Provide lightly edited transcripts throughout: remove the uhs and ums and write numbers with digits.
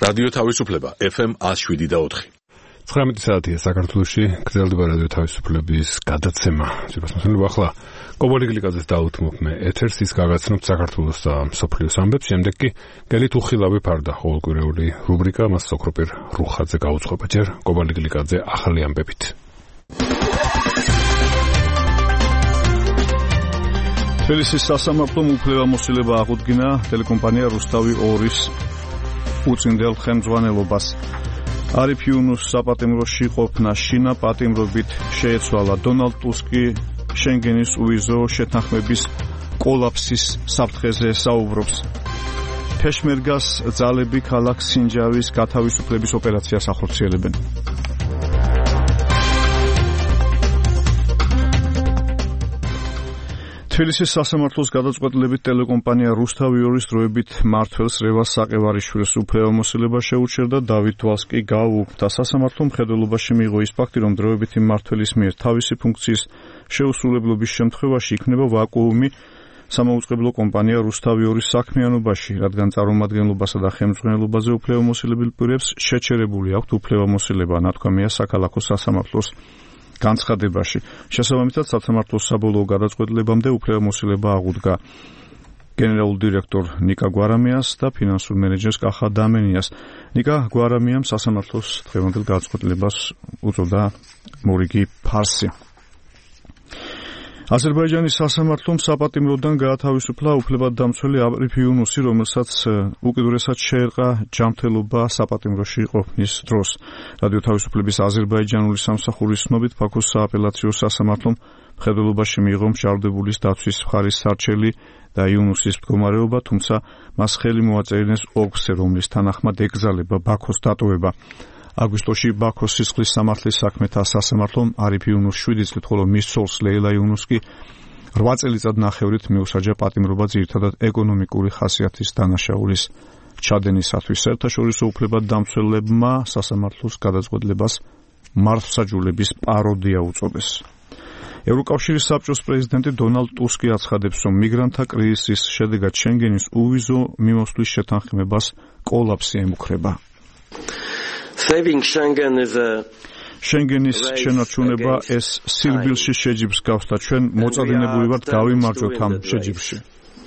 რადიო თავისუფლება FM 107.4. 19 საათია საქართველოში, გრძელდება რადიო თავისუფლების გადაცემა. ძირფასმოსილობა ახლა კობალიგლიკაძეს დაუთმობ მე ეთერს, ის გაგაცნობთ საქართველოს და მსოფლიოს ამბებს, შემდეგ კი გელით უხილავი ფარდა ყოველკვირეული რუბრიკა მას სოქროპირ რუხაძე გაუძღვება. ჯერ კობალიგლიკაძე ახალი ამბებით. თბილისის სასამართლომ უფლებამოსილება აღუდგინა ტელეკომპანია რუსთავი 2-ის უწინდელ ხელმძღვანელობას. არიფ იუნუსს საპატიმროში ყოფნა შინა პატიმრობით შეეცვალა. დონალდ ტუსკი შენგენის უვიზო შეთანხმების კოლაფსის საფრთხეზე საუბრობს. ფეშმერგას ძალები ქალაქ სინჯავის გათავისუფლების ოპერაციას ახორციელებენ. თბილისის სასამართლოს გადაწყვეტილებით ტელეკომპანია რუსთავი 2-ის დროებით მმართველს რევას საყევარიშვილს უფლებამოსილება შეუჩერდა. დავით თვალს კი გაუუქმდა. სასამართლომ მხედველობაში მიიღო ის ფაქტი, რომ დროებითი მმართველის მიერ თავისი ფუნქციის შეუსრულებლობის შემთხვევაში იქნება ვაკუუმი სამაუწყებლო კომპანია რუსთავი 2-ის საქმიანობაში, რადგან წარმომადგენლობასა და ხელმძღვანელობაზე უფლებამოსილებელ პირებს შეჩერებული აქვთ უფლებამოსილება, ნათქვამია საქალაქო სასამართლოს განცხადებაში. შესაბამისად, სასამართლოს საბოლოო გადაწყვეტილებამდე უფლებამოსილება აღუდგა გენერალურ დირექტორ ნიკა გვარამიას და ფინანსურ მენეჯერს კახა დამენიას. ნიკა გვარამიამ სასამართლოს დღევანდელ გადაწყვეტილებას უწოდა მორიგი ფარსი. აზერბაიჯანის სასამართლომ საპატიმროდან გაათავისუფლა უფლებადდამცველი არიფ იუნუსი, რომელსაც უკიდურესად შეერყა ჯანმრთელობა საპატიმროში ყოფნის დროს. რადიო თავისუფლების აზერბაიჯანული სამსახურის ცნობით, ბაქოს სააპელაციო სასამართლომ მხედველობაში მიიღო მჟავდებულის დაცვის მხარის სარჩელი და იუნუსის მდგომარეობა, თუმცა მას ხელი მოაწერინეს ოლქზე, რომლის თანახმად ეკრძალება ბაქოს დატოვება. აგვისტოში ბაქოს სისხლის სამართლის საქმეთა სასამართლომ არიფ იუნუსს 7 წლით, ხოლო მის ცოლს ლეილა იუნუსს კი 8 წელიწადნახევრით მიუსაჯა პატიმრობა ძირითადად ეკონომიკური ხასიათის დანაშაულის ჩადენისათვის. საერთაშორისო უფლებადდამცველებმა სასამართლოს გადაწყვეტილებას მართლმსაჯულების პაროდია უწოდეს. ევროკავშირის საბჭოს პრეზიდენტი დონალდ ტუსკი აცხადებს, რომ მიგრანტთა კრიზისის შედეგად შენგენის უვიზო მიმოსვლის შეთანხმებას კოლაფსი ემუქრება. შენგენის შენარჩუნება ეს სირბილში შეჯიბს გავს და ჩვენ მოწადინებული ვართ გავიმარჯვოთ ამ შეჯიბში.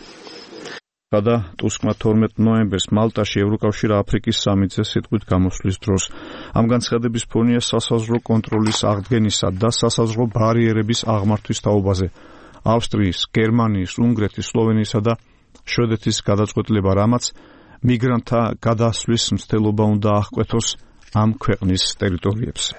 გადა ტუსკმა 12 ნოემბერს მალტაში ევროკავშირ აფრიკის სამიტზე სიტყვით გამოსვლის დროს. ამ განცხადების ფონია სასაზღვრო კონტროლის აღდგენისა და სასაზღვრო ბარიერების აღმართვის თაობაზე. ავსტრიის, გერმანიის, უნგრეთის, სლოვენიისა და შვედეთის გადაწყვეტილება, რამაც მიგრანტთა გადასვლის მცდელობა უნდა აღკვეთოს ამ ქვეყნის ტერიტორიებზე.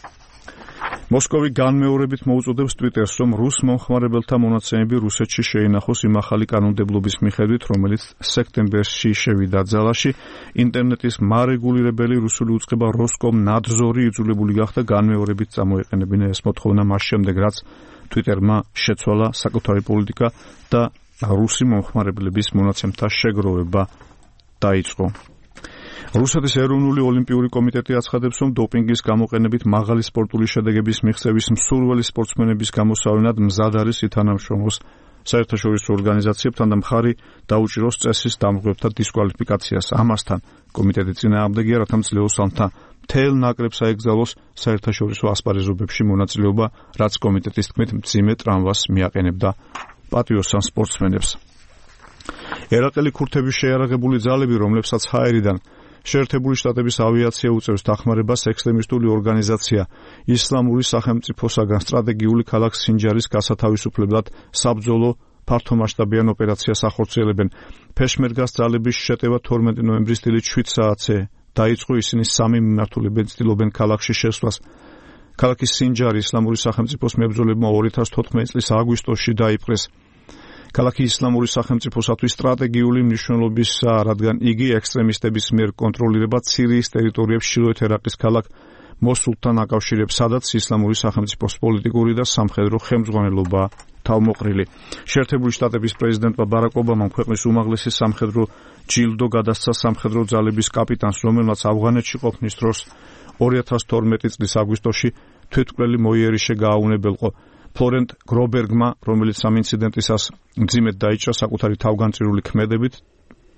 მოსკოვი განმეორებით მოუწოდებს ტვიტერს, რომ რუს მომხმარებელთა მონაცემები რუსეთში შეინახოს იმ ახალი კანონმდებლობის მიხედვით, რომელიც სექტემბერში შევიდა ძალაში. ინტერნეტის მარეგულირებელი რუსული უწყება როსკომნადზორი იძულებული გახდა განმეორებით წამოეყენებინა ეს მოთხოვნა მას შემდეგ, რაც ტვიტერმა შეცვალა საკუთარი პოლიტიკა და რუსი მომხმარებლების მონაცემთა შეგროვება დაიწყო. რუსეთის ეროვნული ოლიმპიური კომიტეტი აცხადებს, რომ დოპინგის გამოყენებით მაღალი სპორტული შედეგების მიღწევის მსურველი სპორტსმენების გამოსავლენად მზად არის ითანამშრომლოს საერთაშორისო ორგანიზაციებთან და მხარი დაუჭიროს წესის დამღვრებთა დისკვალიფიკაციას. ამასთან კომიტეტი წინააღმდეგია, რათა მძლეოსალთა მთელ ნაკრებს აეკრძალოს საერთაშორისო ასპარეზობებში მონაწილეობა, რაც კომიტეტის თქმით მძიმე ტრამვას მიაყენებდა პატიოსან სპორტსმენებს. ერაყელი ქურთების შეიარაღებული ძალები, რომლებსაც ჰაერიდან შეერთებული შტატების ავიაცია უწევს დახმარებას, ექსტრემისტული ორგანიზაცია ისლამური სახელმწიფოსაგან სტრატეგიული ქალაქ სინჯარის გასათავისუფლებლად საბრძოლო ფართომასშტაბიან ოპერაციას ახორციელებენ. ფეშმერგას ძალების შეტევა 12 ნოემბრის დილით 7 საათზე დაიწყო. ისინი 3 მიმართულებენ ცდილობენ ქალაქში შესვლას. ქალაქის სინჯარი ისლამური სახელმწიფოს მებრძოლებმა 2014 წლის აგვისტოში დაიპყრეს. ქალაქი ისლამური სახელმწიფოსათვის სტრატეგიული მნიშვნელობისაა, რადგან იგი ექსტრემისტების მიერ კონტროლირებად სირიის ტერიტორიებს ჩრდილოეთ ერაყის ქალაქ მოსულთან აკავშირებს, სადაც ისლამური სახელმწიფოს პოლიტიკური და სამხედრო ხელმძღვანელობაა თავმოყრილი. შეერთებული შტატების პრეზიდენტმა ბარაკ ობამამ ქვეყნის უმაღლესი სამხედრო ჯილდო გადასცა სამხედრო ძალების კაპიტანს, რომელმაც ავღანეთში ყოფნის დროს 2012 წლის აგვისტოში თვითმკვლელი მოიერიშე გააუნებელყო. ფლორენტ გრობერგმა, რომელიც ამ ინციდენტისას მძიმედ დაიჭრა საკუთარი თავგანწირული ქმედებით,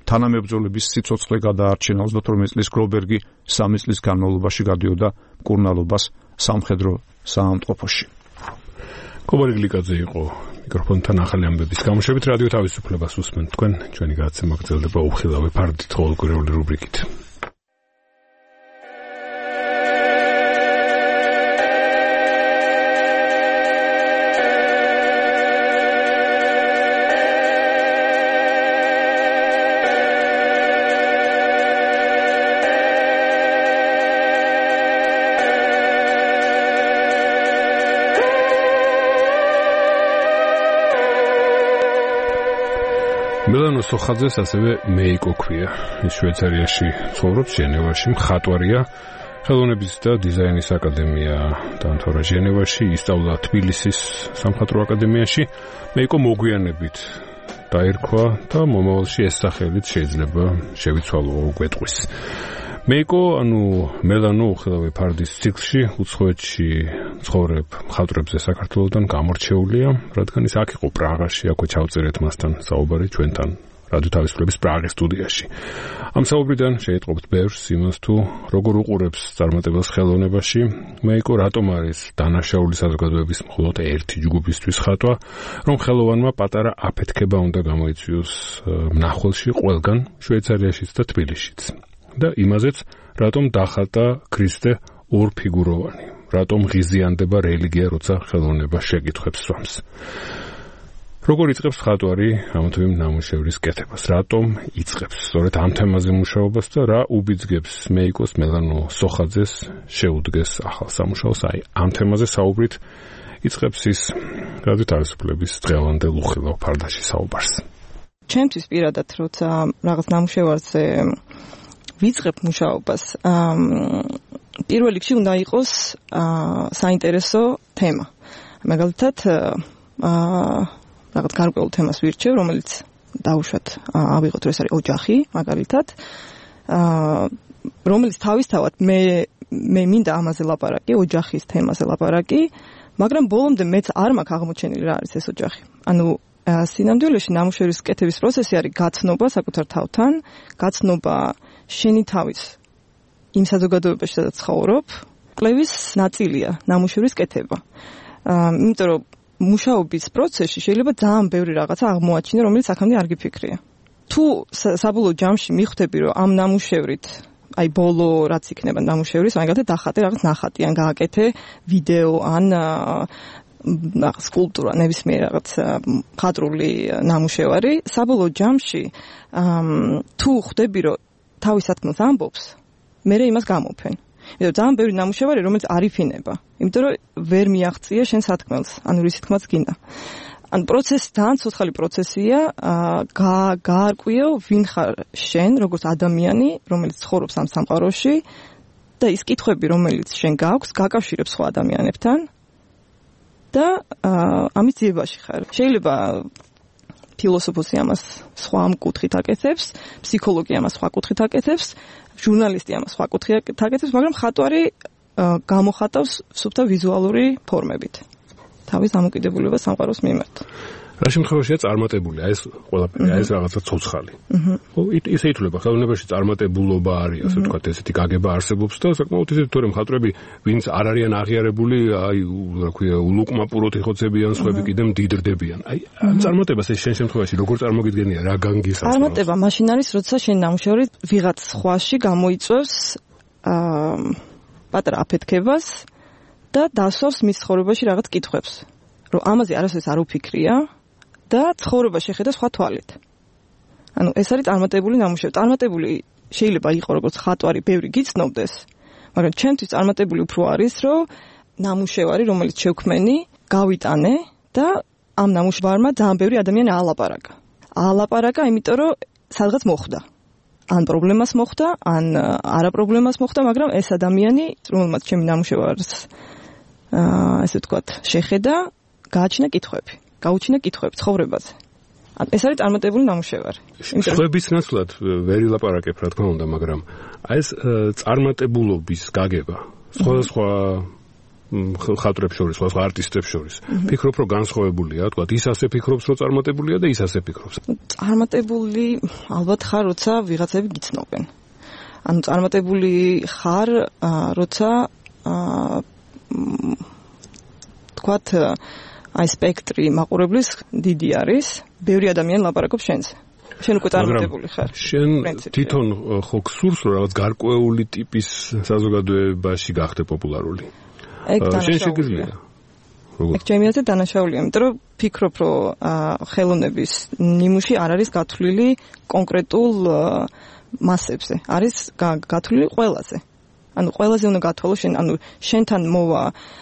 თანამებრძოლების სიცოცხლე გადაარჩინა 38 წლის გრობერგი 3 წლის განმავლობაში გადიოდა მკურნალობას სამხედრო საავადმყოფოში. კობარი გლიკაძე იყო მიკროფონთან ახალი ამბების გამოშვებით რადიო თავისუფლებას უსმენთ თქვენ ჩვენი გადაცემა გრძელდება უხილავი ფარდით ყოველკვირეული რუბრიკით. მელანო სოხაძეს ასევე მეიკო ქვია. ის შვეიცარიაში ცხოვრობს, ჟენევაში, მხატვარია. ხელოვნების და დიზაინის აკადემია დაამთავრა ჟენევაში, ისწავლა თბილისის სამხატვრო აკადემიაში. მეიკო მოგვიანებით დაერქვა და მომავალში ეს სახელით შეიძლება შევიცვალო გვეტყვის. მეიკო, მელანო უხილავი ფარდის ციკლში უცხოეთში ცხოვრებ მხატვრებზე საქართველოსთან გამორჩეულია, რადგან ის აქ იყო პრაღაში, აქვე ჩავწერეთ მასთან საუბარი ჩვენთან რადიო თავისუფლების პრაღის სტუდიაში. ამ საუბრიდან შეიტყობთ ბევრს იმას თუ როგორ უყურებს წარმატებელს ხელოვნებაში, მეიკო რატომ არის დანაშაული საზოგადოების მხოლოდ ერთი ჯგუფისთვის ხატვა, რომ ხელოვანმა პატარა აფეთქება უნდა გამოიწვიოს მნახველში ყველგან, შვეიცარიაშიც და თბილისშიც. და იმაზეც რატომ დახატა ქრისტე ორფიგუროვანი, რატომ ღიზიანდება რელიგია, როცა ხელოვნება შეკითხვებს სვამს. როგორ იწყებს ხატვარი ამ თუ იმ ნამუშევრის კეთებას, რატომ იწყებს სწორედ ამ თემაზე მუშაობას და რა უბიძგებს მეიკოს მელანო სოხაძეს შეუდგეს ახალ სამუშაოს, აი ამ თემაზე საუბრით იწყებს ის რადიო თავისუფლების დღევანდელ უხილავ ფარდაში საუბარს. ჩემთვის პირადად როცა რაღაც ნამუშევარზე ვიწყებ მუშაობას, პირველ რიგში უნდა იყოს საინტერესო თემა. მაგალითად, რაღაც გარკვეულ თემას ვირჩევ, რომელიც დავუშვათ, ავიღოთ, რომ ეს არის ოჯახი, მაგალითად, რომელიც თავისთავად მე მინდა ამაზე ლაპარაკი, ოჯახის თემაზე ლაპარაკი, მაგრამ ბოლომდე მეც არ მაქვს აღმოჩენილი რა არის ეს ოჯახი. სინამდვილეში ნამუშევრის კეთების პროცესი არის გაცნობა საკუთარ თავთან, გაცნობა შენი თავის იმ საზოგადოებაში, სადაც ცხოვრობ, კვლევის ნაწილია ნამუშევრის კეთება. იმიტომ რომ მუშაობის პროცესში შეიძლება ძალიან ბევრი რაღაცა აღმოაჩინო, რომელიც აქამდე არ გიფიქრია. თუ საბოლოო ჯამში მიხვდები, რომ ამ ნამუშევრით, აი ბოლო რაც იქნება ნამუშევრის, მაგალითად დახატე რაღაც ნახატი, ან გააკეთე ვიდეო, ან სკულპტურა, ნებისმიერ რაღაც მხატვრული ნამუშევარი, საბოლოო ჯამში თუ ხვდები, რომ თავის სათქმელს ამბობს, მე იმას გამოფენ. იმიტომ ძალიან ბევრი ნამუშევარი, რომელიც არ იფინება, იმიტომ რომ ვერ მიაღწია შენ სათქმელს, ანუ რის თქმაც გინდა. ან პროცესი ძალიან ცოცხალი პროცესია, გაარკვიო ვინ ხარ შენ, როგორც ადამიანი, რომელიც ცხოვრობს ამ სამყაროში და ის კითხვები, რომელიც შენ გაქვს, გაკავშირებს სხვა ადამიანებთან და ამის ძიებაში ხარ. შეიძლება ფილოსოფოსი ამას სხვა კუთხით აკეთებს, ფსიქოლოგი ამას სხვა კუთხით აკეთებს, ჟურნალისტი ამას სხვა კუთხით აკეთებს, მაგრამ ხატვარი გამოხატავს სუფთა ვიზუალური ფორმებით თავის დამოკიდებულებას სამყაროს მიმართ. რა შემთხვევაშია წარმატებული, ეს ყველაფერი, ეს რაღაცა ცოცხალი. ხო, ისე ითვლება, ხელოვნებაში წარმატებულობა არის, ასე ვთქვათ, ესეთი გაგება არსებობს და საკმაოდ ისეთი თორემ მხატვრები, ვინც არ არიან აღიარებული, აი, რა ქვია, ულუკმაპუროთ იხოცებიან, სხვები კიდე მდიდრდებიან. აი, ამ წარმატებას ეს შენ შემთხვევაში როგორ წარმოგიდგენია, რა განგისავს? წარმატება მაშინ არის, როცა შენ ნამუშევარი ვიღაც სხვაში გამოიწვევს პატარა აფეთქებას და დასვავს მის ცხოვრებაში რაღაც კითხვებს, რომ ამაზე არასოდეს არ უფიქრია და ცხოვრება შეხედა სხვა თვალით. ანუ ეს არის წარმატებული ნამუშევარი. წარმატებული შეიძლება იყოს როგორც ხატვარი, ბევრი გიცნობდეს, მაგრამ ჩემთვის წარმატებული უფრო არის, რომ ნამუშევარი, რომელიც შევქმენი, გავიტანე და ამ ნამუშევარმა ძალიან ბევრი ადამიანი აალაპარაკა, იმიტომ რომ სადღაც მოხდა. ან პრობლემას მოხდა, ან არა პრობლემას მოხდა, მაგრამ ეს ადამიანი, რომელმაც ჩემი ნამუშევარს ესე ვთქვათ, შეხედა, გაუჩინა კითხვები ცხოვრებაზე. ეს არის წარმატებული ნამუშევარი. სხვების ნაცვლად ვერ ილაპარაკებ, რა თქმა უნდა, მაგრამ ეს წარმატებულობის გაგება სხვადასხვა ხალხებს შორის, სხვა არტისტებს შორის. ფიქრობ, რომ განსხვავებულია, თქვა, ის ასე ფიქრობს, რომ წარმატებულია და ის ასე ფიქრობს. წარმატებული ალბათ ხარ, როცა ვიღაცები გიცნობენ. ანუ წარმატებული ხარ, როცა თქვათ, აი სპექტრი მაყურებლის დიდი არის, ბევრი ადამიანი ლაპარაკობს შენზე. შენ უკვე წარმატებული ხარ. შენ თვითონ ხო გსურს, რომ რაღაც გარკვეული ტიპის საზოგადოებაში გახდე პოპულარული? შენ შეგიძლია. ეგ ჩემი აზრით დანაშაულია, იმიტომ რომ ფიქრობ, რომ ხელოვნების ნიმუში არ არის გათვლილი კონკრეტულ მასებზე, არის გათვლილი ყველაზე. ანუ ყველაზე უნდა გათვალო შენ, ანუ შენთან მოვა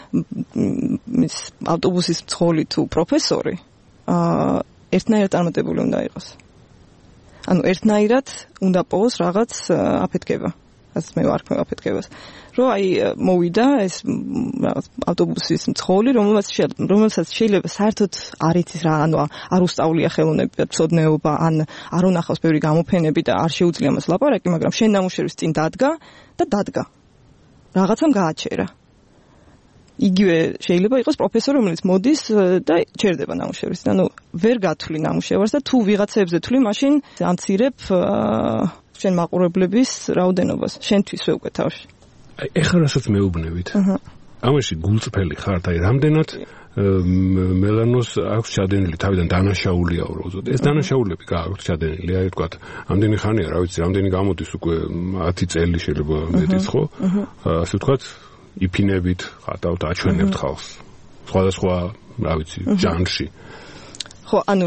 ავტობუსის მძღოლი თუ პროფესორი, ერთნაირად წარმატებული უნდა იყოს. ანუ ერთნაირად უნდა პოვოს რაღაც აფეთქება. რაც მე ვარქმევ აფეთქებას. რომ აი მოვიდა ეს რაღაც ავტობუსის მძღოლი, რომელსაც შეიძლება საერთოდ არ იცის რა, ანუ არ უსწავლია ხელოვნება, მცოდნეობა, ან არ უნახავს ბევრი გამოფენები და არ შეუძლია მას ლაპარაკი, მაგრამ შენ ნამუშევრის წინ დადგა. რაღაცამ გააჩერა. იგივე შეიძლება იყოს პროფესორი, რომელიც მოდის და ჩერდება ნამუშევრის. ანუ ვერ გათვლი ნამუშევარს და თუ ვიღაცებზე თვლი, მაშინ ამცირებ შენ მაყურებლების რაოდენობას. შენთვისვე უკვე თავში. აი ეხლა რასაც მეუბნებით. ამაში გულწრფელი ხართ, აი რამდენად მელანოს აქვს ჩადენილი თავიდან დანაშაულია უბრალოდ. ეს დანაშაულები გააქვს ჩადენილი, აი თქვა, ამდენი ხანია, რა ვიცი, რამდენი გამოდის უკვე 10 წელი შეიძლება მეტიც ხო? ასე თქვა, იფინებით, ხატავთ, აჩვენებთ ხალხს. სხვადასხვა, რა ვიცი, ჟანრში. ხო, ანუ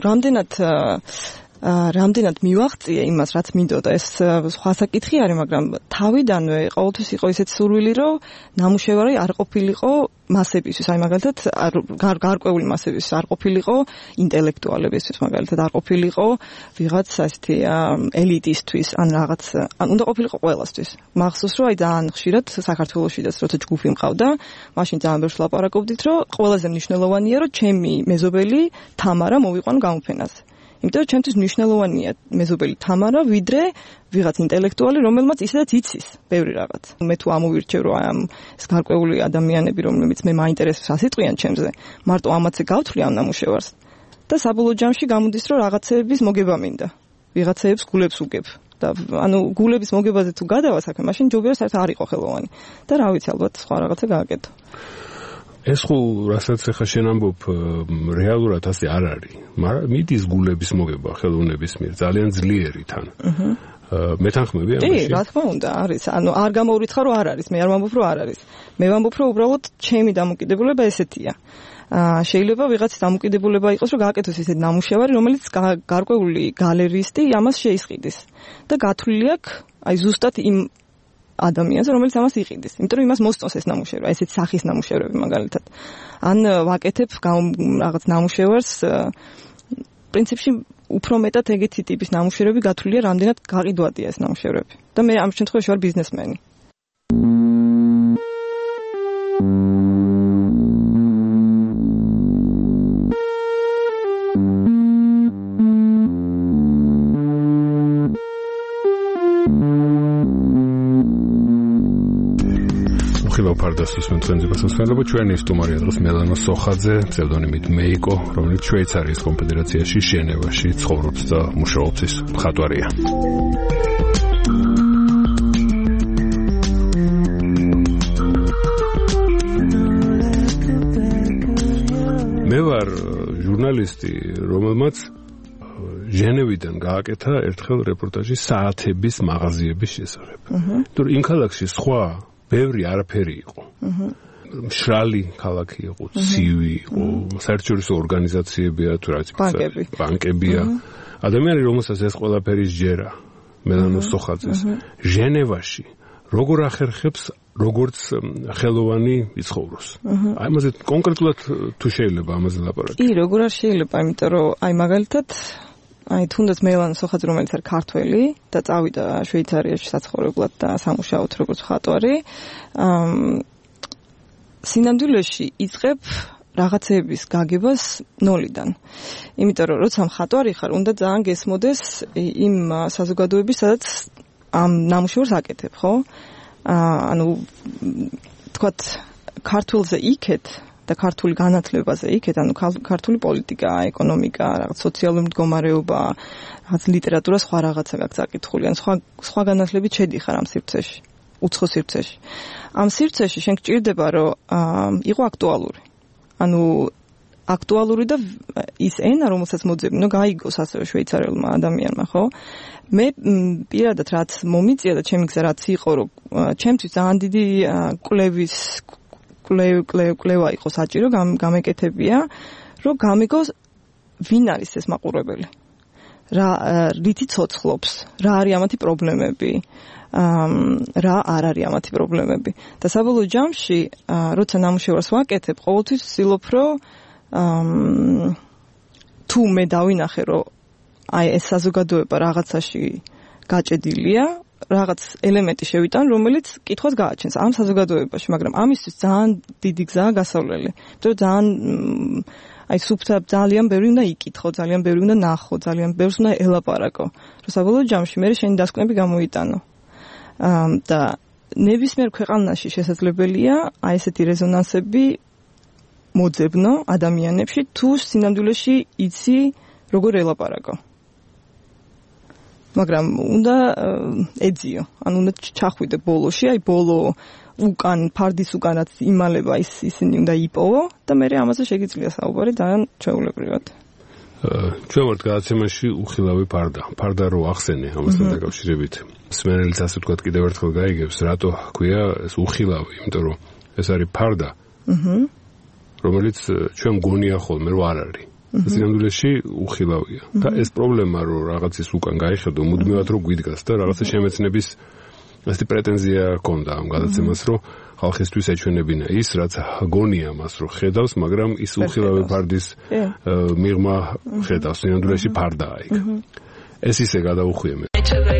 რამდენად მივაღწია იმას, რაც მინდოდა, ეს სხვა საკითხი არის, მაგრამ თავიდანვე ყოველთვის იყო ისეთ სურვილი, რომ ნამუშევარი არ ყოფილიყო მასებისთვის, აი მაგალითად გარკვეული მასებისთვის არ ყოფილიყო ინტელექტუალებისთვის, მაგალითად არ ყოფილიყო ვიღაც ასეთი ელიტისთვის, ან რაღაც, ან უნდა ყოფილიყო ყველასთვის. მახსოვს, რომ აი ძალიან ხშირად საქართველოშიც როცა ჯგუფი მყავდა, მაშინ ძალიან ბევრს ლაპარაკობდით, რომ ყველაზე მნიშვნელოვანია, რომ ჩემი მეზობელი თამარა მოვიყვანო გამოფენაზე. იმიტომ რომ ჩემთვის მნიშვნელოვანია მეზობელი თამარა, ვიდრე ვიღაც ინტელექტუალი, რომელმაც ისედაც იცის ბევრი რაღაც. მე თუ ამოვირჩევ, რომ ამ ეს გარკვეული ადამიანები, რომლებიც მე მაინტერესებს ასიტყვიან ჩემზე, მარტო ამათზე გავთვლი ამ ნამუშევარს და საბოლოო ჯამში გამოდის, რომ რაღაცეების მოგება მინდა. ვიღაცეებს გულებს უგებ. და ანუ გულების მოგებაზე თუ გადავა საქმე, მაშინ ჯობია საერთოდ არ იყო ხელოვანი. და რა ვიცი, ალბათ სხვა რაღაცა გააკეთო. ეს ხო რასაც ახლა შენ ამბობ რეალურად ასე არ არის, მაგრამ მიდის გულების მოგება ხელოვნების მიერ ძალიან ძლიერი თან. მეთანხმები ამაში? რა თქმა უნდა, არის. ანუ არ გამოვრიცხა რომ არ არის, მე არ ვამბობ რომ არ არის. მე ვამბობ რომ უბრალოდ ჩემი დამოკიდებულება ესეთია. შეიძლება ვიღაცის დამოკიდებულება იყოს რომ გააკეთოს ესეთი ნამუშევარი, რომელიც გარკვეული გალერისტი ამას შეისყიდის. და გათვლილი აქვს აი ზუსტად იმ ადამიანს, რომელიც ამას იყიდის. იმიტომ რომ იმას მოსწონს ეს ნამუშევარი, ესეთი სახის ნამუშევრები მაგალითად. ან ვაკეთებ რაღაც ნამუშევარს, პრინციპში უფრო მეტად ეგეთი ტიპის ნამუშევრები გათვლილია, რამდენად გაყიდვადია ეს ნამუშევრები. და მე ამ შემთხვევაში ვარ ბიზნესმენი. ფარდასის მენცენზე გასასვლელობა ჩვენი სტუმარია დღეს მელანო სოხაძე, ფსევდონიმით მეიკო, რომელიც შვეიცარიის კონფედერაციაში ჟენევაში ცხოვრობს და მუშაობს, ის მხატვარია. მე ვარ ჟურნალისტი, რომელმაც ჟენევიდან გააკეთა ერთხელ რეპორტაჟი საათების მაღაზიების შესახებ. თორე იმ ქალაქში სხვა ბევრი არაფერი იყო. მშრალი ქალაქი იყო, ცივი იყო, საერთაშორისო ორგანიზაციებია, თუ რა ვიცი, ბანკებია. ადამიანი, რომელსაც ეს ყველაფერი სჯერა, მელანო სოხაძეს, ჟენევაში როგორ ახერხებს, როგორც ხელოვანი იცხოვროს. აი ამაზე კონკრეტულად თუ შეიძლება ამაზე ლაპარაკი. კი, როგორ არ შეიძლება, იმიტომ რომ აი მაგალითად აი თუნდაც მელანო სოხაძე, რომელიც არის ქართველი და წავიდა შვეიცარიაში საცხოვრებლად და სამუშაოდ როგორც ხატვარი, სინამდვილეში იწყებ რაღაცეების გაგებას ნოლიდან. იმიტომ რომ როცა მხატვარი ხარ, უნდა ძალიან გესმოდეს იმ საზოგადოების, სადაც ამ ნამუშევრს აკეთებ, ხო? ანუ თქვათ ქართულზე იქეთ და ქართული განათლებაზე იქეთ, ანუ ქართული პოლიტიკა, ეკონომიკა, რაღაც სოციალური მდგომარეობა, რაღაც ლიტერატურა, სხვა რაღაცა გაქვს აკითხული, ან სხვა განათლებით შედიხარ ამ სივრცეში, უცხო სივრცეში. ამ სივრცეში შენ გჭირდება, რომ იყო აქტუალური. ანუ აქტუალური და ის ენა, რომელსაც მოძებნო, გაიგოს ასევე შვეიცარიელმა ადამიანმა, ხო? მე პირადად რაც მომიწია და ჩემი გზა რაც იყო, რომ ჩემთვის ძალიან დიდი კლევა იყო საჭირო, გამეკეთებია, რომ გამიგოს ვინ არის ეს მაყურებელი. რითი ცოცხლობს, რა არის ამათი პრობლემები, რა არ არის ამათი პრობლემები. და საბოლოო ჯამში, როცა ნამუშევარს ვაკეთებ, ყოველთვის ვცდილობ, რომ თუ მე დავინახე, რომ აი ეს საზოგადოება რაღაცაში გაჭედილია, რაღაც ელემენტი შევიტან, რომელიც კითხვას გააჩენს ამ საზოგადოებაში, მაგრამ ამისთვის ძალიან დიდი გზაა გასავლელი. იმიტომ რომ ძალიან აი სუფთა ძალიან ბევრი უნდა იკითხო, ძალიან ბევრი უნდა ნახო, ძალიან ბევრს უნდა ელაპარაკო. რომ საბოლოო ჯამში მე შენი დასკვნები გამოიტანო. და ნებისმიერ ქვეყანაში შესაძლებელია აი ესეთი რეზონანსები მოძებნო ადამიანებში, თუ სინამდვილეში იცი როგორ ელაპარაკო. მაგრამ უნდა ეძიო, ანუ უნდა ჩახვიდე ბოლოში, აი ბოლო უკან ფარდის უკანაც იმალება ისინი უნდა იპოვო და მე ამაზე შეგიძლია საუბარი ძალიან ჩვეულებრივად. ჩვენ ვართ გადაცემაში უხილავი ფარდა რო ახსენე ამასთან დაკავშირებით. სმენელიც ასე ვთქვათ კიდევ ერთხელ გაიგებს, რატო ჰქვია ეს უხილავი, იმიტომ რომ ეს არის ფარდა. რომელიც ჩვენ მგონია ხოლმე რომ არ არის. სინამდვილეში უხილავია. და ეს პრობლემა რომ რაღაცის უკან გაიხედო, მუდმივად რომ გვიდგას და რაღაცა შემეცნების ასეთი პრეტენზია ჰქონდა ამ გადაცემას, რომ ხალხისთვის ეჩვენებინა ის, რაც გონია მას რომ ხედავს, მაგრამ ის უხილავი ფარდის მიღმა ხედავს, სინამდვილეში ფარდაა იქ. ეს ისე გადაუხვია მე.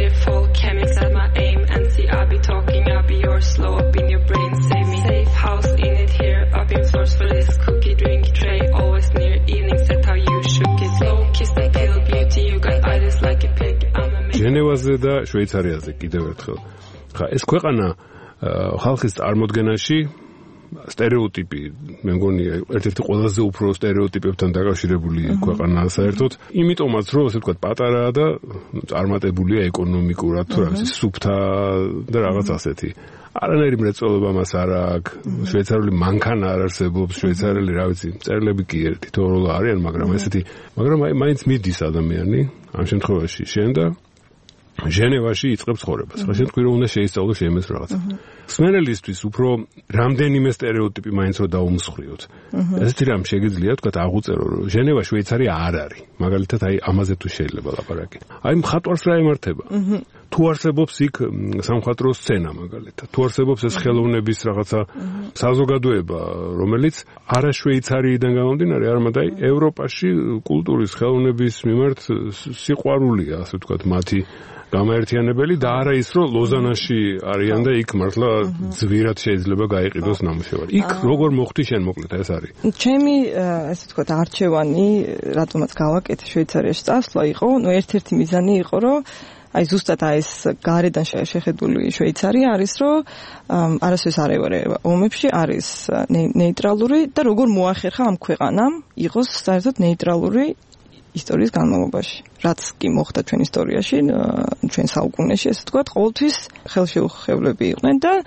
ჟენევაზე და შვეიცარიაზე კიდევ ერთხელ. ხა ეს ქვეყანა ხალხის წარმოდგენაში стереოტიპი, მე მგონია ერთ-ერთი ყველაზე უფრო стереოტიპებთან დაკავშირებული ქვეყანაა საერთოდ. იმიტომაც რომ ასე ვთქვათ პატარაა და წარმატებულია ეკონომიკურად, თუ რაღაც სუფთა და რაღაც ასეთი. არანაირი მრეწველობა მას არ აქვს. შვეიცარიული მანქანა არ არსებობს, შვეიცარიელი, რა ვიცი, მწერლები კი თითოეულ არიან, მაგრამ აი მაინც მიდის ადამიანი ამ შემთხვევაში შენ და ჟენევაში იწყებს ცხოვრებას. ხა შენ თქვი რომ უნდა შეისწავლო შემეს რაღაცა. სმენელისთვის უფრო რამდენიმე стереოტიპი მაინც რომ დაუმსხვრიოთ. ესეთი რამ შეგიძლია თქვათ აღუწერო რომ ჟენევა შვეიცარია არ არის. მაგალითად აი ამაზე თუ შეიძლება ლაპარაკი. აი მხატვარს რა ემართება? თუ არსებობს იქ სამხატვრო სცენა მაგალითად, თუ არსებობს ეს ხელოვნების რაღაცა საზოგადოება, რომელიც არა შვეიცარიიდან გამომდინარე, არამედ აი ევროპაში კულტურის ხელოვნების მიმართ სიყვარულია, ასე ვთქვათ, მათი გამაერთიანებელი და არა ის რომ ლოზანაში არიან და იქ მართლა ძვირად შეიძლება გაიყიდოს ნამუშევარი. იქ როგორ მოხდი შენ მოკლედ ეს არის? ჩემი ასე ვთქვათ არჩევანი, რატომაც გავაკეთე შვეიცარიაში წასვლა იყო, ერთ-ერთი მიზანი იყო, რომ აი ზუსტად ეს გარედან შეხედული შვეიცარია არის, რომ არასდროს არ ევარება ომებში, არის ნეიტრალური და როგორ მოახერხა ამ ქვეყანამ იყოს საერთოდ ნეიტრალური ისტორიის განმავლობაში. რაც კი მოხდა ჩვენ ისტორიაში, ჩვენ საუკუნეში, ესე ვთქვათ, ყოველთვის ხელშეუხებლები იყვნენ და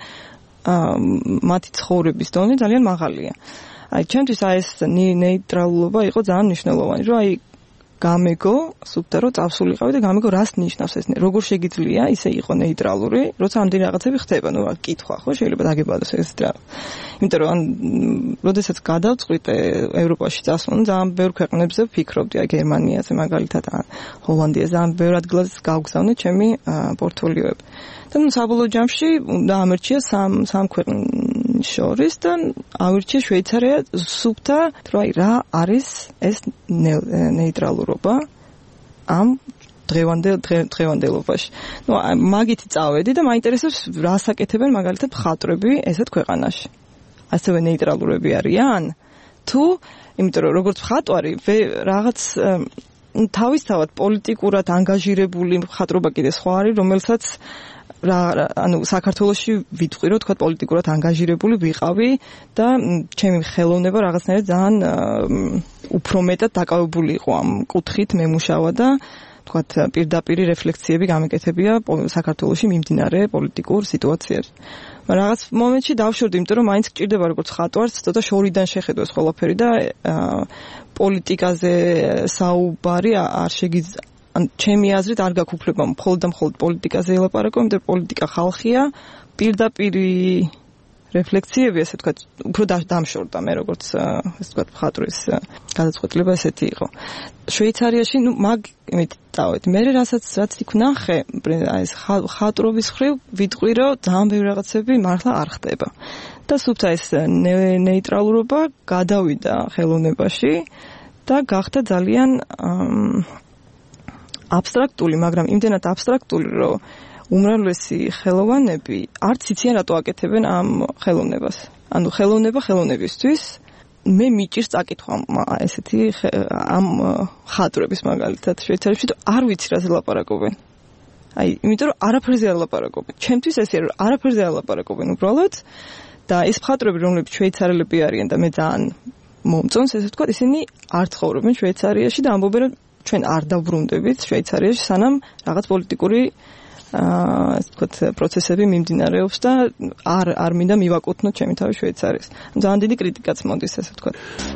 მათი ცხოვრების დონე ძალიან მაღალია. აი ჩვენთვის აი ეს ნეიტრალობა იყო ძალიან მნიშვნელოვანი, რომ აი გამეგო, სუფთა რომ წავსულიყავი და გამეგო რას ნიშნავს ეს, როგორ შეგიძლია ისე იყო ნეიტრალური, როცა ამდენი რაღაცები ხდება, ნუ კითხვა ხო შეიძლება დაგებადოს ეს რა. იმიტომ რომ როდესაც გადავწყვიტე ევროპაში წასვლა, ძალიან ბევრ ქვეყნებზე ვფიქრობდი, აი გერმანიაზე მაგალითად, ჰოლანდიაზე, ძალიან ბევრ ადგილას გავგზავნე ჩემი პორტფოლიოები. და ნუ საბოლოო ჯამში დაამერჩია სამ ქვეყნის შორის და ავირჩია შვეიცარია სუფთა, რომ აი რა არის ეს ნეიტრალურობა ამ დღევანდელობაში. ნუ მაგითი წავედი და მაინტერესებს რას აკეთებენ მაგალითად მხატვრები ესეთ ქვეყანაში. ასევე ნეიტრალურები არიან თუ იმიტომ რომ როგორც მხატვარი რაღაც თავისთავად პოლიტიკურად ანგაჟირებული მხატვრობა კიდე სხვა არის, რომელსაც ანუ საქართველოში ვიტყვი რომ თქვა პოლიტიკურად ანგაჟირებული ვიყავი და ჩემი ხელოვნება რაღაცნაირად ძალიან უფრო მეტად დაკავებული იყო ამ კუთხით მემუშავა და თქვა პირდაპირი რეფლექციები გამეკეთებია საქართველოში მიმდინარე პოლიტიკურ სიტუაციაში. მაგრამ რაღაც მომენტში დავშორდი, იმიტომ რომ მაინც გჭირდება როგორც ხატვარს ცოტა შორიდან შეხედოს ყველაფერი და პოლიტიკაზე საუბარი არ შეგიძლია ჩემი აზრით არ გაქვს უფლება მხოლოდ და მხოლოდ პოლიტიკაზე ელაპარაკო, იმიტომ პოლიტიკა ხალხია, პირდაპირი რეფლექციები, ასე ვთქვათ, უფრო დამშორდა მე როგორც ასე ვთქვათ, ხატვრის გადაწყვეტილება ესეთი იყო. შვეიცარიაში, მაგ იმით დავით, მე რაც იქ ვნახე, აი ეს ხატრობის ხრივ ვიტყვი, რომ ძალიან ბევრი რაღაცები მართლა არ ხდება. და სუფთა ეს ნეიტრალურობა გადავიდა ხელოვნებაში და გახდა ძალიან აბსტრაქტული, მაგრამ იმდენად აბსტრაქტული, რომ უმრავლესი ხელოვანები არც იციან რატო აკეთებენ ამ ხელოვნებას. ანუ ხელოვნება ხელოვნებისთვის მე მიჭირს წაკითხვა ესეთი ამ ხატრების მაგალითად შვეიცარიაში არ ვიცი რაზე ლაპარაკობენ. აი, იმიტომ რომ არაფერზე არ ლაპარაკობენ. ჩემთვის ესეა რომ არაფერზე არ ლაპარაკობენ უბრალოდ და ეს ხატრები რომლებიც შვეიცარელები არიან და მე ძალიან მომწონს ესე ვთქვათ, ისინი არ ცხოვრობენ შვეიცარიაში და ამბობენ რომ ჩვენ არ დაბრუნდებით შვეიცარიაში სანამ რაღაც პოლიტიკური ასე ვთქვათ პროცესები მიმდინარეობს და არ მინდა მივაკუთვნოთ ჩემი თავი შვეიცარიის. ძალიან დიდი კრიტიკაც მოდის ასე ვთქვათ.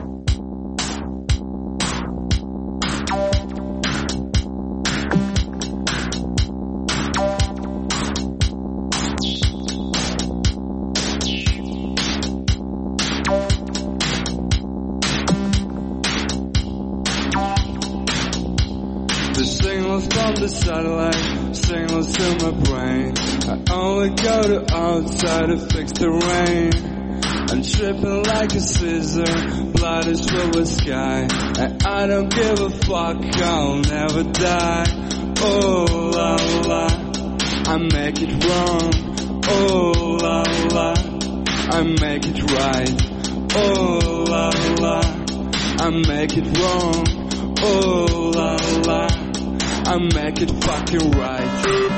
From the satellite, signals to my brain. I only go to outside to fix the rain. I'm tripping like a scissor, blood is filled with sky. And I don't give a fuck, I'll never die. Oh la la, I make it wrong. Oh la la, I make it right. Oh la la, I make it wrong. Oh la la, I make it fucking right.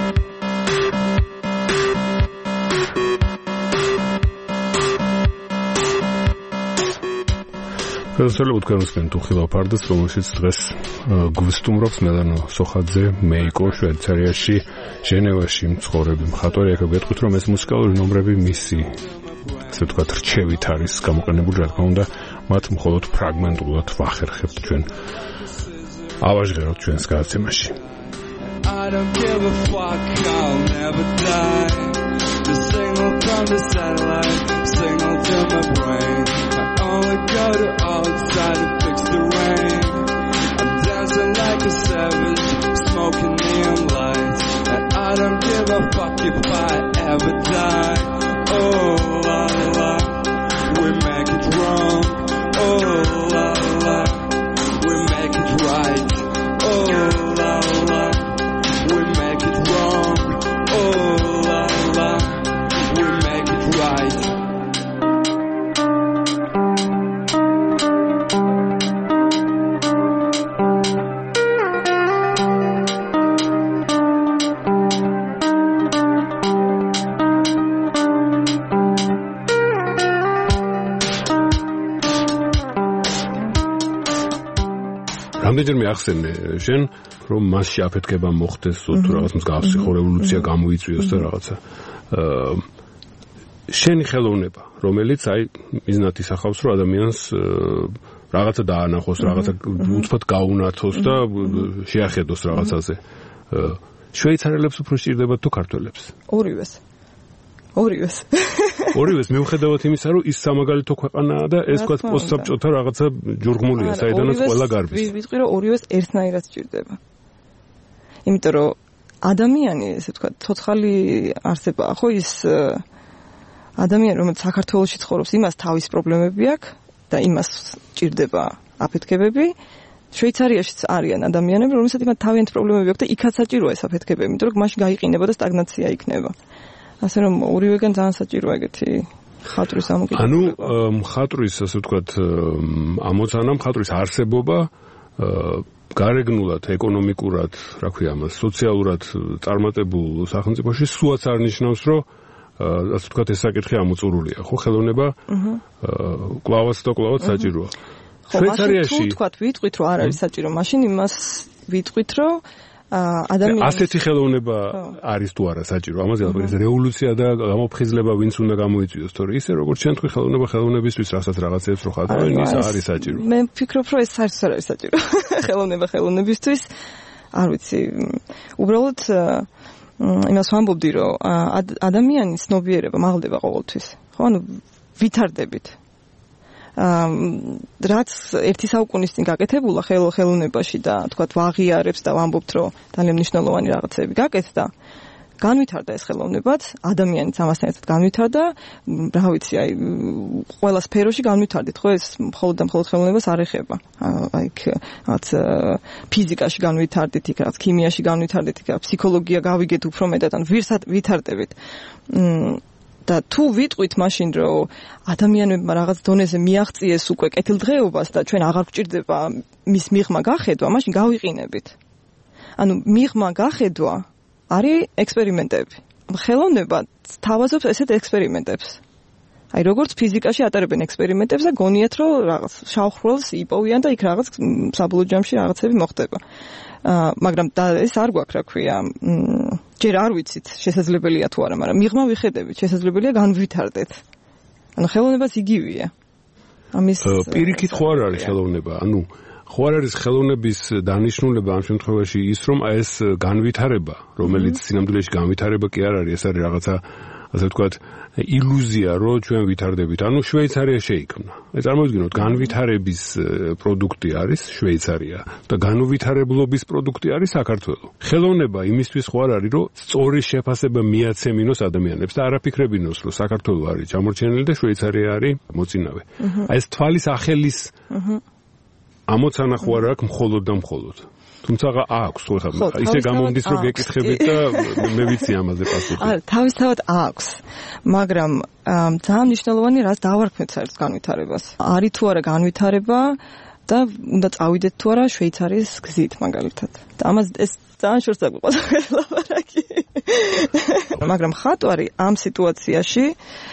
Გასწავლებ თქვენ თუხილაფარდას, რომელშიც დღეს გვსტუმრობს მელანო სოხაძე, მეიკო შვეიცარიაში, ჟენევაში მცხოვრები მხატვარი. აქ გეტყვით, რომ ეს მუსიკალური ნომრები მისი, ასე ვთქვათ, რჩევით არის გამოყენებული, რა თქმა უნდა, მათ მხოლოდ ფრაგმენტულად ვახერხებთ ჩვენ. ავაჟღეროთ ჩვენს გადაცემაში. I don't give a fuck, I'll never die. The signal from the satellite, signal to my brain. I only go to outside to fix the rain. I'm dancing like a savage, smoking neon lights. And I don't give a fuck if I ever die. Oh la la, we make it wrong. Oh la la, we make it right. Oh la la, we make it wrong. Oh la la, we make it right. რამდენჯერმე ახსენე შენ რომ მასში აფეთქება მოხდეს თუ რაღაც მსგავსი ხო რევოლუცია გამოიწვიოს და რაღაცა შენი ხელოვნება რომელიც აი მიზნად ისახავს რომ ადამიანს რაღაცა დაანახოს რაღაცა უცბად გაუნათოს და შეახედოს რაღაცაზე შვეიცარელებს უფრო სჭირდებათ თუ ქართველებს ორივეს მიუხედავად იმისა რომ ის სამაგალითო ქვეყანაა და ეს თქვა პოსტსაბჭოთა რაღაცა ჯურღმულია საიდანაც ყველა გარბის ვიტყვი რომ ორივეს ერთნაირად სჭირდება იმიტომ რომ ადამიანი ესე ვთქვა ცოცხალი არსებაა ხო ის ადამიანი რომელიც საქართველოში ცხოვრობს იმას თავის პრობლემები აქვს და იმას სჭირდება აფეთქებები შვეიცარიაშიც არიან ადამიანები რომელსაც იმათ თავიანთი პრობლემები აქვს და იქაც საჭიროა ეს აფეთქებები იმიტომ რომ მაშინ გაიყინება და სტაგნაცია იქნება ასე რომ ორივეგან ძალიან საჭიროა ეგეთი ხატვის ამოგება. ანუ მხატვრის ასე ვთქვათ ამოცანა მხატვრის არსებობა გარეგნულად, ეკონომიკურად, რა ქვია ამას, სოციალურად წარმატებულ სახელმწიფოში სულაც არ ნიშნავს, რომ ასე ვთქვათ, ეს საკითხი ამოწურულია, ხო, ხელოვნება კლავაც საჭიროა. შვეიცარიაში თუ ვთქვათ, ვიტყვით, რომ არ არის საჭირო, მაშინ იმას ვიტყვით, რომ ადამიანის ასეთი ხელოვნება არის თუ არა საჭირო. ამაზე ალბათ რევოლუცია და გამოფხიზლება ვინც უნდა გამოიწვიოს, თორე ისე როგორც ჩვენ თქვი ხელოვნებისთვის რასაც რაღაცებს რო ხატავენ, ის არის საჭირო. მე ვფიქრობ, რომ ეს საერთოდ არ არის საჭირო. ხელოვნებისთვის არ ვიცი. უბრალოდ იმას ვამბობდი, რომ ადამიანის ცნობიერება მაღლდება ყოველთვის. ხო, ანუ ვითარდებით. რაც ერთი საუკუნის წინ გაკეთებულა ხელოვნებაში და თქვათ ვაღიარებს და ვამბობთ, რომ ძალიან მნიშვნელოვანი რაღაცები გაკეთდა, განვითარდა ეს ხელოვნებაც, ადამიანიც ამასთან ერთად განვითარდა, რა ვიცი, აი ყველა სფეროში განვითარდით, ხო, ეს მხოლოდ და მხოლოდ ხელოვნებას არ ეხება. აი რაც ფიზიკაში განვითარდით, იქ რაც ქიმიაში განვითარდით, იქ ფსიქოლოგია გავიგეთ უფრო მეტად, ან ვითარდებით. და თუ ვიტყვით მაშინ, რომ ადამიანებმა რაღაც დონეზე მიაღწიეს უკვე კეთილდღეობას და ჩვენ აღარ გვჭირდება მის მიღმა გახედვა, მაშინ გავიყინებით. ანუ მიღმა გახედვა არის ექსპერიმენტები. ხელოვნება თავაზობს ესეთ ექსპერიმენტებს. აი როგორც ფიზიკაში ატარებენ ექსპერიმენტებს და გონიათ, რომ რაღაც შავხროლს იპოვიან და იქ რაღაც საბოლოო ჯამში რაღაცები მოხდება. მაგრამ ეს არ გვაქვს, რა ქვია, ჯერ არ ვიცით შესაძლებელია თუ არა, მაგრამ მიღმა ვიხედებით, შესაძლებელია განვითარდეთ. ანუ ხელოვნებაც იგივეა. ამის პირიქით ხო არ არის ხელოვნება, ანუ ხო არ არის ხელოვნების დანიშნულება ამ შემთხვევაში ის, რომ ეს განვითარება, რომელიც სინამდვილეში განვითარება კი არ არის, ეს არის რაღაცა, ასე ვთქვათ, ილუზია, რომ ჩვენ ვითარდებით. ანუ შვეიცარია შეიქმნა. აი წარმოვიდგინოთ, განვითარების პროდუქტი არის შვეიცარია და განუვითარებლობის პროდუქტი არის საქართველო. ხელოვნება იმისთვის ხო არ არის, რომ სწორი შეფასება მიაცემინოს ადამიანებს და არაფიქრებინოს, რომ საქართველო არის ჩამორჩენილი და შვეიცარია არის მოწინავე. აი ეს თვალის ახელის ამოცანა ხო არ აქვს მხოლოდ და მხოლოდ. თუმცა აქვს ხო ხა ისე გამომდის რომ გეკითხებით და მე ვიცი ამაზე პასუხი. არა, თავისთავად აქვს. მაგრამ ძალიან მნიშვნელოვანი რას დავარქმევთ საერთოდ განვითარებას. არის თუ არა განვითარება და უნდა წავიდეთ თუ არა შვეიცარიის გზით მაგალითად. და ამას ეს ძალიან შორს დაგვიყვება ლაპარაკი. მაგრამ ხატვარი ამ სიტუაციაში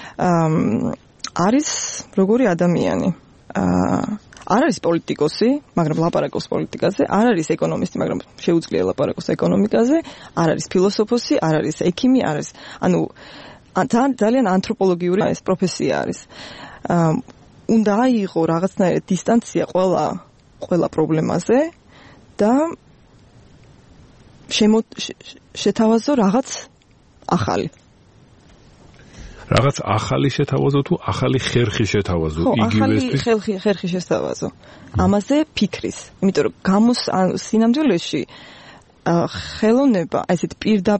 არის როგორი ადამიანი. არ არის პოლიტიკოსი, მაგრამ ლაპარაკობს პოლიტიკაზე, არ არის ეკონომისტი, მაგრამ შეუძლია ლაპარაკოს ეკონომიკაზე, არ არის ფილოსოფოსი, არ არის ექიმი, არ არის, ანუ ძალიან ანთროპოლოგიური ეს პროფესია არის. უნდა აიღო რაღაცნაირად დისტანცია ყველა პრობლემაზე და შეთავაზო რაღაც ახალი. რაღაც ახალი შეთავაზო თუ ახალი ხერხი შეთავაზო იგივესთვის? ხო, ახალი ხერხი შეთავაზო. ამაზე ფიქრის. იმიტომ რომ სინამდვილეში ხელოვნება ესეთ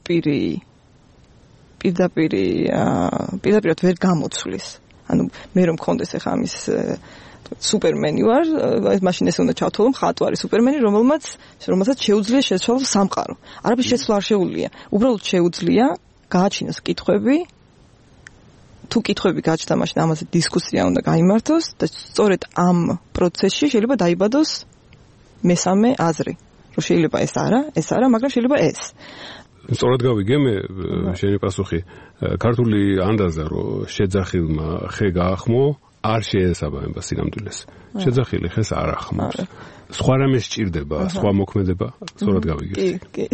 პირდაპირად ვერ გამოცვლის. ანუ მე რომ მქონდეს ახლა ამის სუპერმენი ვარ, მაშინ ესე უნდა ჩავთვალო მხატვარი სუპერმენი, რომელსაც შეუძლია შეცვალოს სამყარო. არაფრის შეცვლა არ შეუძლია. უბრალოდ შეუძლია გააჩინოს კითხვები. თუ კითხვები გაჩნდა, მაშინ ამაზე დისკუსია უნდა გაიმართოს და სწორედ ამ პროცესში შეიძლება დაიბადოს მესამე აზრი, რომ შეიძლება ეს არა, მაგრამ შეიძლება ეს. სწორად გავიგე მე შენი პასუხი. ქართული ანდაზა, რომ შეძახილმა ხე გაახმო, არ შეესაბამება სინამდვილეს. შეძახილი ხეს არ ახმობს. სხვა რამე სჭირდება, სხვა მოქმედება, სწორად გავიგე. კი.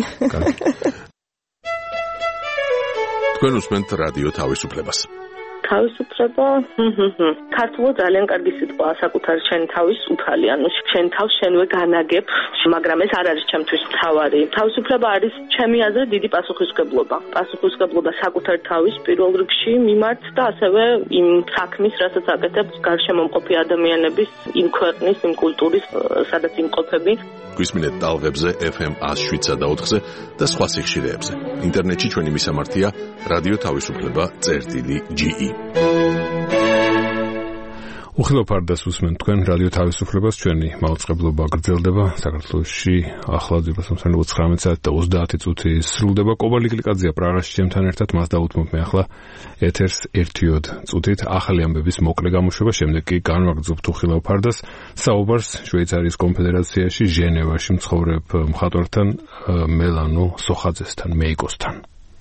თქვენ უსმენთ რადიო თავისუფლებას. თავისუფლება ქართულად ძალიან კარგი სიტყვაა, საკუთარი შენი თავის უფალი, ანუ შენ თავს შენვე განაგებ, მაგრამ ეს არ არის ჩემთვის მთავარი. თავისუფლება არის ჩემი აზრით დიდი პასუხისმგებლობა. პასუხისმგებლობა საკუთარი თავის პირველ რიგში მიმართ და ასევე იმ საქმის, რასაც აკეთებს გარშემომყოფი ადამიანების, იმ ქვეყნის, იმ კულტურის, სადაც იმყოფები. გვისმინეთ ტალღებზე FM 107.4-ზე და სხვა სიხშირეებზე. ინტერნეტში ჩვენი მისამართია radio tavisupleba.ge. უხილავფარდას უსმენთ თქვენ რადიო თავისუფლებას, ჩვენი მაუწყებლობა გრძელდება საქართველოში ახლა 19 საათი და 30 წუთი სრულდება. კობალი გლიკაძეა პრაღაში ჩემთან ერთად, მას დაუთმობ მე ახლა ეთერს 1 წუთით ახალი ამბების მოკლე გამოშვება, შემდეგ კი განვაგრძობთ უხილავფარდას საუბარს შვეიცარიის კონფედერაციაში ჟენევაში მცხოვრებ მხატვართან მელანო სოხაძესთან, მეიკოსთან.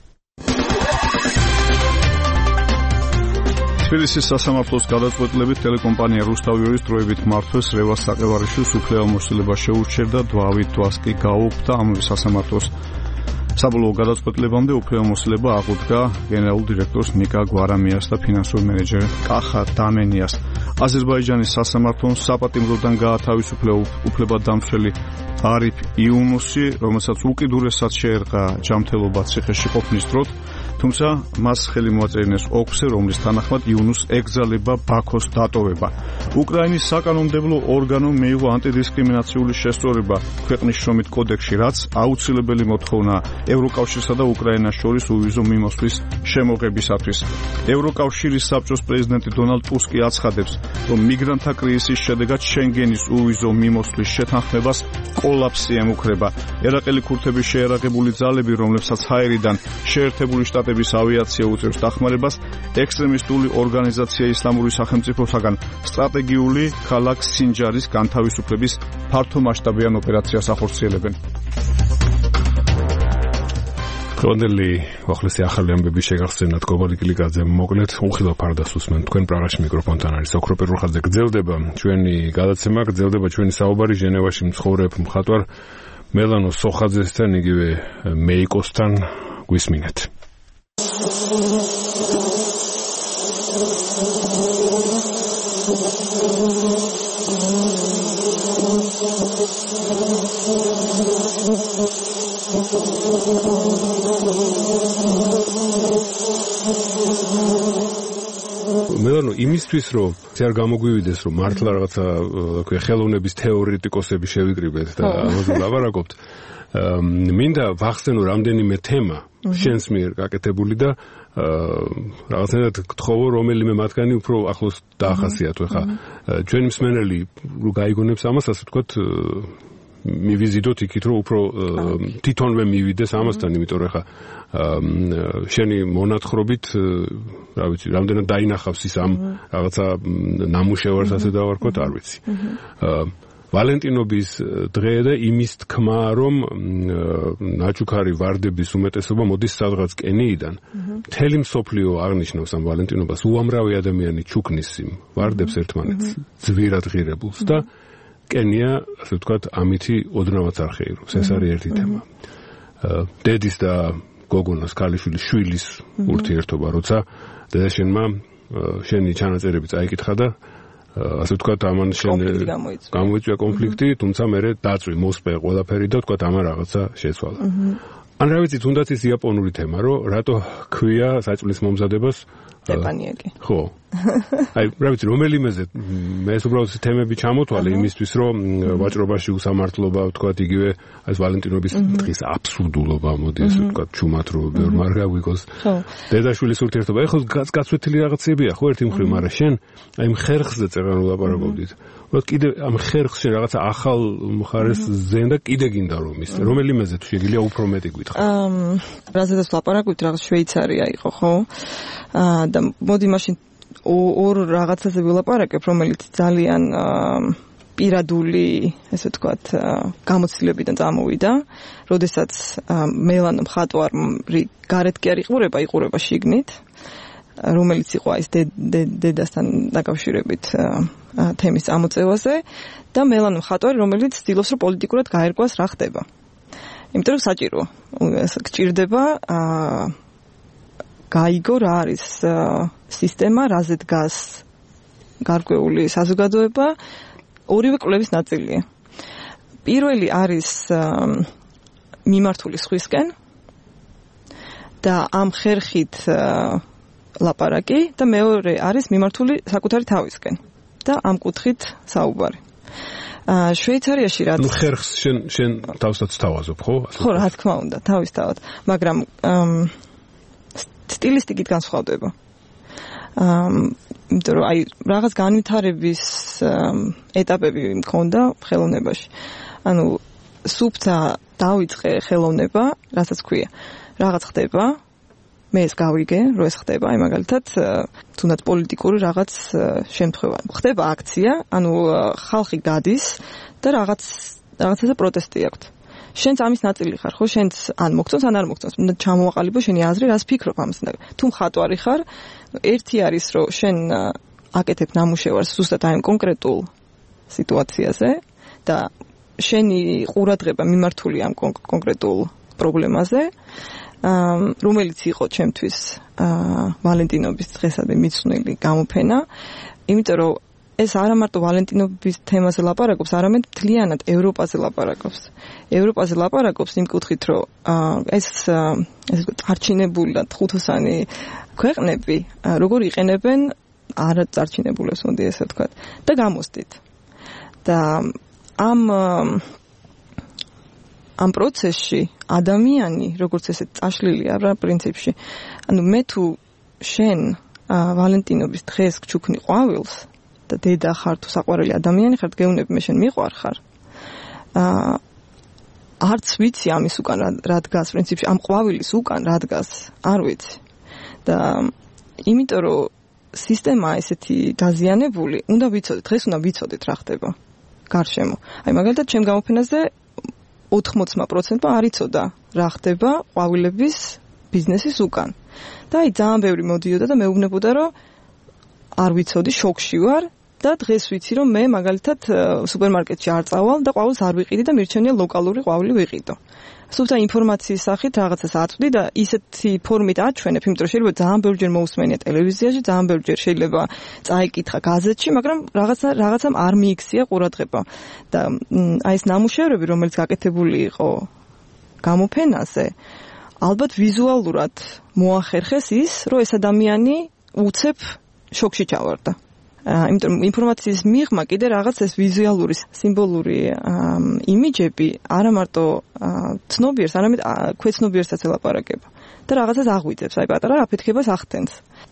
თბილისის სასამართლოს გადაწყვეტილებით ტელეკომპანია რუსთავიორის დროებით მმართველს რევას საყევარიშვილს უფლებამოსილება შეურჩევდა, დვავით დვას კი გაუქმდა ამავე სასამართლოს საბოლოო გადაწყვეტილებამდე უფლებამოსილება აღუდგა გენერალურ დირექტორს ნიკა გვარამიას და ფინანსურ მენეჯერ კახა დამენიას. აზერბაიჯანის სასამართლომ საპატიმროდან გაათავისუფლა უფლებადამცველი არიფ იუნუსი, რომელსაც უკიდურესად შეერყა ჯანმრთელობა ციხეში ყოფნის დროდ, თუმცა მას ხელი მოაწერინეს ოქზე, რომლის თანახმად იუნუს ეკრძალება ბაქოს დატოვება. უკრაინის საკანონმდებლო ორგანომ მიიღო ანტიდისკრიმინაციული შესწორება ქვეყნის შრომით კოდექსში, რაც აუცილებელი მოთხოვნა ევროკავშირსა და უკრაინას შორის უვიზო მიმოსვლის შემოღებისათვის. ევროკავშირის საბჭოს პრეზიდენტი დონალდ ტუსკი აცხადებს, რომ მიგრანტთა კრიზისის შედეგად შენგენის უვიზო მიმოსვლის შეთანხმებას კოლაფსი ემუქრება. ერაყელი ქურთების შეერაგებული ძალები, რომლებსაც ჰაერიდან შეერთებული შტატების ავიაცია უწევს დახმარებას, ექსტრემისტული ორგანიზაცია ისლამური სახელმწიფოსაგან სტრატეგიული ქალაქ სინჯარის განთავისუფლების ფართომასშტაბიან ოპერაციას ახორციელებენ. კონდელი ახალსი ახალი ამბები შეგახსენათ კობალი გლიკაძე, მოკლედ უხილავფარდას უსმენთ თქვენ პრაღაში მიკროფონთან არის ოქრო პერუხაძე. გრძელდება ჩვენი გადაცემა, გრძელდება ჩვენი საუბარი ჟენევაში მცხოვრებ მხატვარ მელანო სოხაძესთან, იგივე მეიკოსთან. გვისმინეთ. მელანო, იმისთვის რომ არ გამოგვივიდეს რომ მართლა რაღაცა ხელოვნების თეორეტიკოსები შევიკრიბეთ და ამაზე ვლაპარაკობთ, მინდა ვახსენო რამდენიმე თემა შენს მიერ გაკეთებული და რაღაცნაირად გთხოვო რომელიმე მათგანი უფრო ახლოს დაახასიათო. ხა ჩვენი მსმენელი რო გაიგონებს ამას, ასე ვთქვათ, მივიზიდოთ იქით, რომ უფრო თვითონვე მივიდეს ამასთან, იმიტომ რომ ხა შენი მონათხრობით, რა ვიცი, რამდენად დაინახავს ის ამ რაღაცა ნამუშევარს, ასე დავარქვათ, არ ვიცი. ვალენტინობის დღე და იმის თქმა, რომ ნაჩუქარი ვარდების უმეტესობა მოდის სადღაც კენიიდან. მთელი მსოფლიო აღნიშნავს ამ ვალენტინობას, უამრავი ადამიანი ჩუქნის იმ ვარდებს ერთმანეთს, ძვირად ღირებულს და კენია, ასე ვთქვათ, ამითი ოდნავაც არ ხეირობს. ეს არის ერთი თემა. დედის და გოგონას ქალიშვილის შვილის ურთიერთობა, როცა დედაშენმა შენი ჩანაწერები წაიკითხა და ასე ვთქვათ, ამან გამოიწვია კონფლიქტი, თუმცა მერე დაწვი, მოსპე ყველაფერი და ვთქვათ, ამან რაღაცა შეცვალა. ან რა ვიცი, თუნდაც ის იაპონური თემა, რომ რატო ქვია საჭმლის მომზადებას სტეპანიაკი. ხო. აი, რა ვიცი, რომელიმეზე მე უბრალოდ თემები ჩამოთვალე იმისთვის, რომ ვაჭრობაში უსამართლობა, ვთქვათ, იგივე ეს ვალენტინობის დღის აბსურდულობა, მოდი ასე ვთქვათ, ჩუმად რო ბევრ არ გაგვიგოს. დედაშვილის ურთიერთობა, ეხლა გაცვეთილი რაღაცებია, ხო, ერთი მხრივ, მაგრამ შენ აი ამ ხერხზე წერან ვლაპარაკობდით. ვთქვათ, კიდე ამ ხერხში რაღაცა ახალ მხარეს ზენ და კიდე გინდა რომ ის რომელიმეზე თუ შეგიძლია უფრო მეტი გითხრა. რაზედაც ვლაპარაკობთ, რაღაც შვეიცარია იყო, ხო? და მოდი მაშინ ორ რაღაცაზე ვილაპარაკებ, რომელიც ძალიან პირადული, ესე ვთქვათ, გამოცდილებიდან წამოვიდა, როდესაც მელანო მხატვარი გარეთ კი არ იყურება შიგნით, რომელიც იყო ეს დედასთან დაკავშირებით თემის წამოწევაზე და მელანო მხატვარი, რომელიც ცდილობს რომ პოლიტიკურად გაერკვას რა ხდება. იმიტომ რომ საჭირო გჭირდება გაიგო რა არის სისტემა, რაზე დგას გარკვეული საზოგადოება, ორივე კვლევის ნაწილია. პირველი არის მიმართული სხვისკენ და ამ ხერხით ლაპარაკი და მეორე არის მიმართული საკუთარი თავისკენ და ამ კუთხით საუბარი. შვეიცარიაში რაც ხერხს შენ თავსაც თავაზობ, ხო? ხო, რა თქმა უნდა, თავისთავად, მაგრამ სტილისტიკით განსხვავდება. იმიტომ რომ აი რაღაც განვითარების ეტაპები მქონდა ხელოვნებაში. ანუ სუფთა დავიწყე ხელოვნება, რასაც ქვია. რაღაც ხდება, მე ეს გავიგე, რომ ეს ხდება, აი მაგალითად, თუნდაც პოლიტიკური რაღაც შემთხვევა. ხდება აქცია, ანუ ხალხი გადის და რაღაცაზე პროტესტი აქვს. შენც ამის ნაწილი ხარ, ხო? შენც ან მოგწონს, ან არ მოგწონს. უნდა ჩამოაყალიბო შენი აზრი, რას ფიქრობ ამას. თუ მხატვარი ხარ, ერთი არის, რომ შენ აკეთებ ნამუშევარს ზუსტად აი ამ კონკრეტულ სიტუაციაზე და შენი ყურადღება მიმართული ამ კონკრეტულ პრობლემაზე, რომელიც იყო ჩემთვის ვალენტინობის დღესადმი მიძღვნილი გამოფენა, იმიტომ რომ ეს არა მარტო ვალენტინობის თემაზე ლაპარაკობს, არამედ მთლიანად ევროპაზე ლაპარაკობს. ევროპაზე ლაპარაკობს იმ კუთხით, რომ ეს წარჩინებული და თხუთოსანი ქვეყნები როგორ იყენებენ არა წარჩინებულებს, მოდი ესე ვთქვათ, და გამოსდით. და ამ პროცესში ადამიანი, როგორც ესეთ წაშლილია რა პრინციპში, ანუ მე თუ შენ ვალენტინობის დღეს გჩუქნი ყვავილს და დედა ხარ თუ საყვარელი ადამიანი ხარ, გეუბნები მე შენ მიყვარ ხარ. არც ვიცი ამის უკან რა დგას პრინციპში, ამ ყვავილის უკან რა დგას, არ ვიცი. და იმიტომ რომ სისტემა ესეთი დაზიანებული, უნდა ვიცოდეთ, დღეს უნდა ვიცოდეთ რა ხდება გარშემო. აი მაგალითად ჩემ გამოფენაზე 80% არ იცოდა რა ხდება ყვავილების ბიზნესის უკან. და აი ძალიან ბევრი მოდიოდა და მეუბნებოდა რომ არ ვიცოდი, შოკში ვარ და დღეს ვიცი რომ მე მაგალითად სუპერმარკეტში არ წავალ და ყვავილს არ ვიყიდი და მირჩენია ლოკალური ყვავილი ვიყიდო. სულთა ინფორმაციის სახით რაღაცას აწვდი და ისეთი ფორმით აჩვენებ, იმიტომ რომ შეიძლება ძალიან ბევრჯერ მოусმენია ტელევიზიაში, ძალიან ბევრჯერ შეიძლება წაიკითხა გაზეთში, მაგრამ რაღაცამ არ მიიქცია ყურადღება. და აი ეს ნამუშევრები, რომელიც გაკეთებული იყო გამოფენაზე, ალბათ ვიზუალურად მოახერხეს ის, რომ ეს ადამიანი უცებ შოკში ჩავარდა. იმიტომ რომ ინფორმაციის მიღმა კიდე რაღაც ეს ვიზუალური, სიმბოლური იმიჯები არა მარტო ცნობიერს, არამედ ქვეცნობიერსაც ელაპარაკება და რაღაცას აღვიძებს, აი პატარა აფეთქებას ახდენს.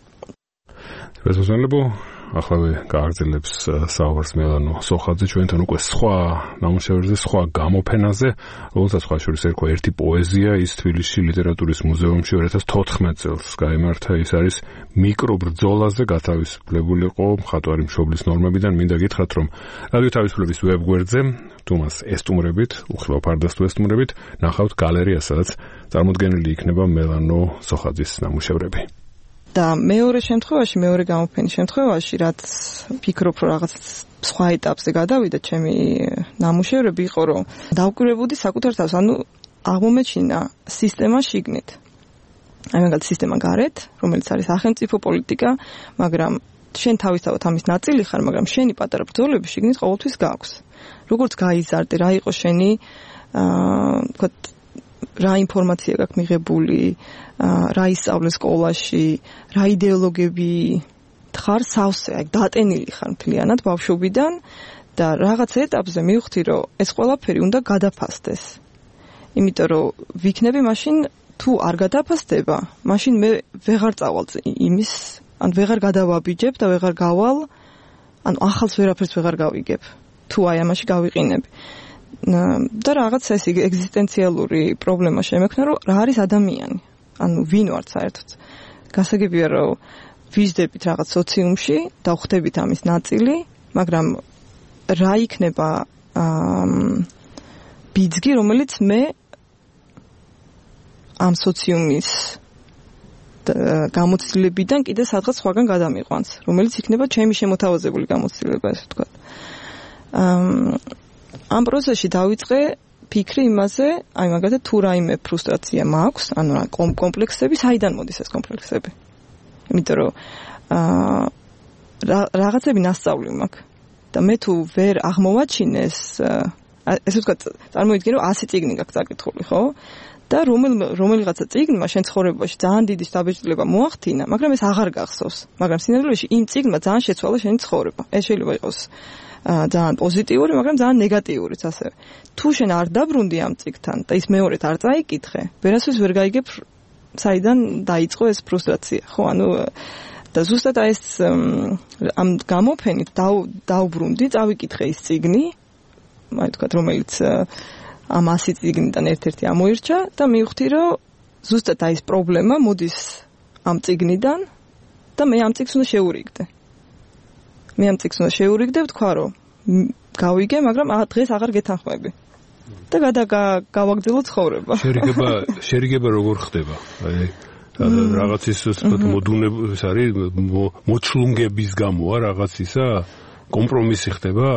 რეზონანსებო ახლა გააგრძელებს საუბარს მელანო სოხაძე ჩვენთან უკვე სხვა ნამუშევრებზე, სხვა გამოფენაზე, რომელსაც სხვა შორის ერქვა ერთი პოეზია, ის თბილისში ლიტერატურის მუზეუმში 2014 წელს გაიმართა. ის არის მიკრობრძოლაზე გათავისუფლებული იყო მხატვარი მშობლის ნორმებიდან. მინდა გითხრათ, რომ რადიო თავისუფლების ვებგვერდზე თუ მას ესტუმრებით, უხილავ ფარდას თუ ესტუმრებით, ნახავთ გალერეას, სადაც წარმოდგენილი იქნება მელანო სოხაძის ნამუშევრები. და მეორე გამოფენის შემთხვევაში, რაც ფიქრობ, რომ რაღაც სხვა ეტაპზე გადავიდა ჩემი ნამუშევრები, იყო რომ დავკვირვებოდი საკუთარ თავს, ანუ აღმომეჩინა სისტემა შიგნით. აი მაგალითად სისტემა გარეთ, რომელიც არის სახელმწიფო პოლიტიკა, მაგრამ შენ თავისთავად ამის ნაწილი ხარ, მაგრამ შენი პატარა ბრძოლები შიგნით ყოველთვის გაქვს. როგორც გაიზარდე, რა იყო შენი ვთქვათ რა ინფორმაცია გაქვს მიღებული, რა ისწავლე სკოლაში, რა იდეოლოგები ხარ სავსე, აი დატენილი ხარ მთლიანად ბავშვობიდან და რაღაც ეტაპზე მივხვდი, რომ ეს ყველაფერი უნდა გადაფასდეს. იმიტომ რომ ვიქნები მაშინ თუ არ გადაფასდება, მაშინ მე ვეღარ წავალ იმის, ან ვეღარ გადავაბიჯებ და ვეღარ გავალ, ანუ ახალს ვერაფერს ვეღარ გავიგებ, თუ აი ამაში გავიყინები. და რაღაც ეს ეგზისტენციალური პრობლემა შემექნა, რომ რა არის ადამიანი, ანუ ვინ ვართ საერთოდ. გასაგებია, რომ ვიზდებით რაღაც სოციუმში და ხვდებით ამის ნაწილი, მაგრამ რა იქნება ბიძგი, რომელიც მე ამ სოციუმის გამოცდილებიდან კიდე სადღაც სხვაგან გადამიყვანს, რომელიც იქნება ჩემი შემოთავაზებული გამოცდილება, ესე ვთქვათ. ამ პროცესში დავიწყე ფიქრი იმაზე, აი მაგალითად თუ რაიმე ფრუსტრაცია მაქვს, ანუ კომპლექსები, საიდან მოდის ეს კომპლექსები? იმიტომ რომ რაღაცები ნასწავლი მაქვს და მე თუ ვერ აღმოვაჩინეს, ესე ვთქვათ, წარმოვიდგინე რომ 100 წიგნი გაქვს წაკითხული, ხო? და რომელიღაცა წიგნმა შენ ცხოვრებაში ძალიან დიდი შთაბეჭდილება მოახდინა, მაგრამ ეს აღარ გახსოვს. მაგრამ სინამდვილეში იმ წიგნმა ძალიან შეცვალა შენი ცხოვრება. ეს შეიძლება იყოს ძალიან პოზიტიური, მაგრამ ძალიან ნეგატიურიც ასევე. თუ შენ არ დაბრუნდი ამ წიგნთან და ის მეორედ არ წაიკითხე, ვერასდროს ვერ გაიგებ საიდან დაიწყო ეს ფრუსტრაცია. ხო, ანუ და ზუსტად აი ეს ამ გამოფენით დავბრუნდი, წავიკითხე ის წიგნი, აი თქვა რომელიც ამ 100 წიგნიდან ერთ-ერთი ამოირჩა და მივხვდი რომ ზუსტად აი ეს პრობლემა მოდის ამ წიგნიდან და მე ამ წიგნს უნდა შევურიგდე, ვთქვა რომ გავიგე, მაგრამ დღეს აღარ გეთანხმები. და გავაგრძელო ცხოვრება. შერიგება როგორ ხდება? აი რაღაც ის მოდუნების არის მოჩლუნგების გამოა რაღაც ისა კომპრომისი ხდება?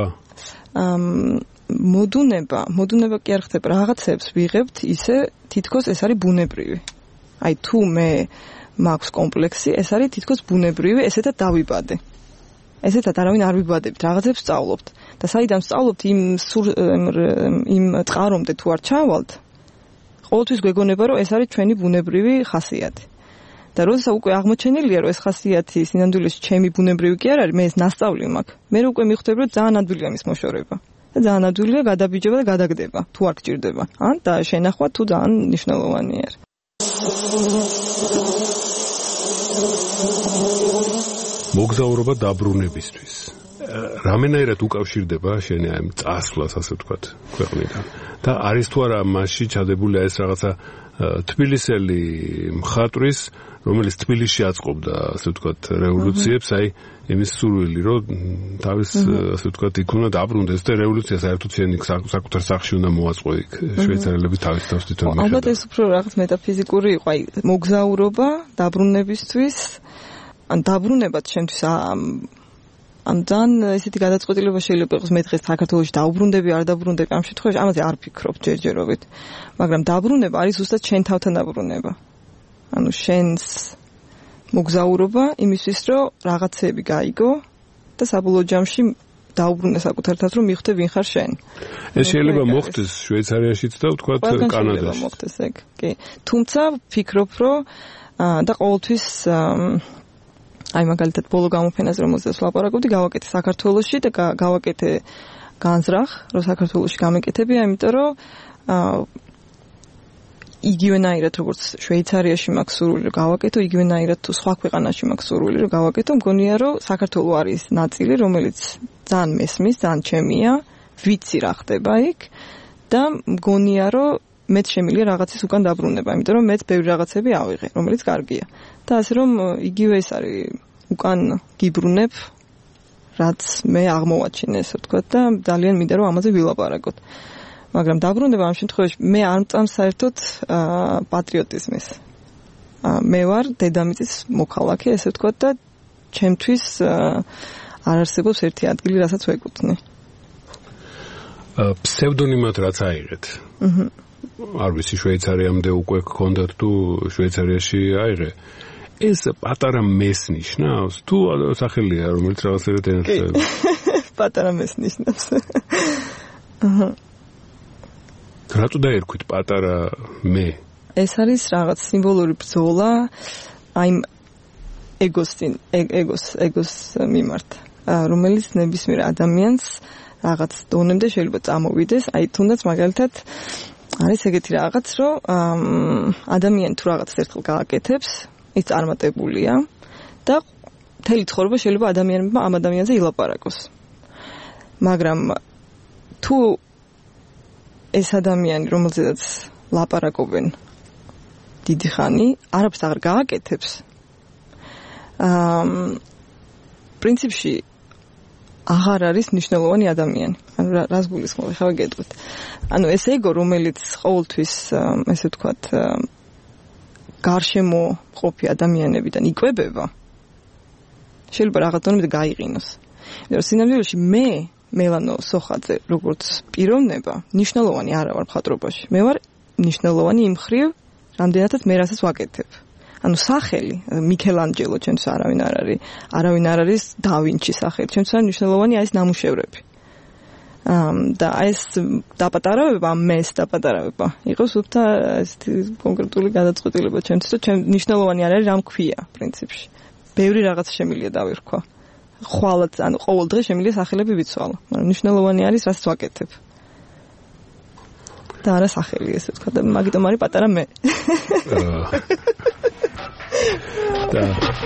მოდუნება კი არ ხდება, რაღაცებს ვიღებთ ისე თითქოს ეს არის ბუნებრივი. აი თუ მე მაქვს კომპლექსი, ეს არის თითქოს ბუნებრივი, ესეთად დავიბადე. ესეთად არავინ არ ვიბადებით, რაღაცებს სწავლობთ. და საიდან სწავლობთ იმ წყარომდე თუ არ ჩავალთ, ყოველთვის გვეგონება რომ ეს არის ჩვენი ბუნებრივი ხასიათი. და როდესაც უკვე აღმოჩენილია რომ ეს ხასიათი სინამდვილეში ჩემი ბუნებრივი კი არ არის, მე ეს ნასწავლი მაქვს. მე უკვე მიხვდები რომ ძალიან ადვილია მის მოშორება. და ძალიან ადვილია გადაბიჯება და გადაგდება, თუ არ გჭირდება. ან და შენახვა თუ ძალიან მნიშვნელოვანი არის. მოგზაურობა დაბრუნებისთვის. რამენაირად უკავშირდება შენი აი წასვლას, ასე ვთქვათ, ქვეყნიდან. და არის თუ არა მასში ჩადებული ეს რაღაცა თბილისელი მხატვრის, რომელიც თბილისში აწყობდა, ასე ვთქვათ, რევოლუციებს, აი იმის სურვილი, რომ თავის, ასე ვთქვათ, იქ უნდა დაბრუნდეს და რევოლუცია საერთოდ შენი საკუთარ სახლში უნდა მოაწყო იქ შვეიცარიელები თავის თავს თვითონ მიხედავენ. ალბათ ეს უფრო რაღაც მეტაფიზიკური იყო, აი მოგზაურობა დაბრუნებისთვის, ან დაბრუნებაც შემთთვის ან ძალიან ესეთი გადაწყვეტილება შეიძლება იყოს მე დღეს საქართველოში დაუბრუნდები, არ დაუბრუნდები, ამ შემთხვევაში ამაზე არ ფიქრობ ჯერჯერობით. მაგრამ დაბრუნება არის ზუსტად შენ თავთან დაბრუნება. ანუ შენს მოგზაურობა იმისთვის, რომ რაღაცები გაიგო და საბოლოო ჯამში დაუბრუნე საკუთარ თავს, რომ მიხვდე ვინ ხარ შენ. ეს შეიძლება მოხდეს შვეიცარიაშიც და ვთქვათ კანადაში. მოხდეს ეგ. კი. თუმცა ფიქრობ, რომ და ყოველთვის აი მაგალითად ბოლო გამოფენაზე რომელზეც ვლაპარაკობდი, გავაკეთე საქართველოში და გავაკეთე განზრახ, რომ საქართველოში გამეკეთებია, იმიტომ რომ იგივენაირად როგორც შვეიცარიაში მაქვს სურვილი რომ გავაკეთო, იგივენაირად თუ სხვა ქვეყანაში მაქვს სურვილი რომ გავაკეთო, მგონია რომ საქართველო არის ნაწილი, რომელიც ძალიან მესმის, ძალიან ჩემია, ვიცი რა ხდება იქ და მგონია რომ მეც შემიძლია რაღაცის უკან დაბრუნება, იმიტომ რომ მეც ბევრი რაღაცები ავიღე, რომელიც კარგია. და ასე რომ იგივე ეს არის უკან გიბრუნებ, რაც მე აღმოვაჩინე, ესე ვთქვათ და ძალიან მინდა რომ ამაზე ვილაპარაკოთ. მაგრამ დაბრუნება ამ შემთხვევაში მე არ მწამს საერთოდ პატრიოტიზმის. მე ვარ დედამიწის მოქალაქე, ესე ვთქვათ და ჩემთვის არ არსებობს ერთი ადგილი, რასაც ვეკუთვნი. ფსევდონიმად რაც აიღეთ. არ ვიცი შვეიცარიამდე უკვე გქონდათ თუ შვეიცარიაში აიღე. ეს პატარა მეს ნიშნავს თუ სახელია რომელიც რაღაცერად ენერგია. პატარა მეს ნიშნავს. რატო დაერქვით პატარა მე? ეს არის რაღაც სიმბოლური ბრძოლა აი ეგოს მიმართ, რომელიც ნებისმიერ ადამიანს რაღაც დონემდე შეიძლება წამოვიდეს, აი თუნდაც მაგალითად არის ეგეთი რაღაც, რომ ადამიანი თუ რაღაც ერთხელ გააკეთებს, ის წარმატებულია და მთელი ცხოვრება შეიძლება ადამიანებმა ამ ადამიანზე ილაპარაკოს. მაგრამ თუ ეს ადამიანი, რომელზედაც ლაპარაკობენ დიდი ხანი, არაფერს აღარ გააკეთებს, პრინციპში აღარ არის მნიშვნელოვანი ადამიანი. ანუ რას გულისხმობ, ხა ვიგეთოთ. ანუ ეს ეგო, რომელიც ყოველთვის, ესე ვთქვათ, გარშემო ყოფი ადამიანებიდან იკვებება, შეიძლება რაღაც დონემდე გაიყინოს. იმიტომ რომ სინამდვილეში მე მელანო სოხაძე, როგორც პიროვნება, მნიშვნელოვანი არა ვარ მხატვრობაში. მე ვარ მნიშვნელოვანი იმ მხრივ, რამდენადაც მე რასაც ვაკეთებ. ანუ სახელი, მიქელანჯელო ჩემთვის არავინ არ არის და ვინჩი სახელი, ჩემთვის არის მნიშვნელოვანი ეს ნამუშევრები. და ეს დაპატარავება, მეს დაპატარავება, იყოს უბრალოდ ესეთი კონკრეტული გადაწყვეტილება ჩემთვის, რომ მნიშვნელოვანი არ არის რამ ქვია პრინციპში. ბევრი რაღაც შემიძლია დავირქვა. ხვალაც, ანუ ყოველ დღე შემიძლია სახელები ვიცვალო, მაგრამ მნიშვნელოვანი არის რასაც ვაკეთებ. და არა სახელი, ესე ვთქვა, და მაგიტომ არის პატარა მე. და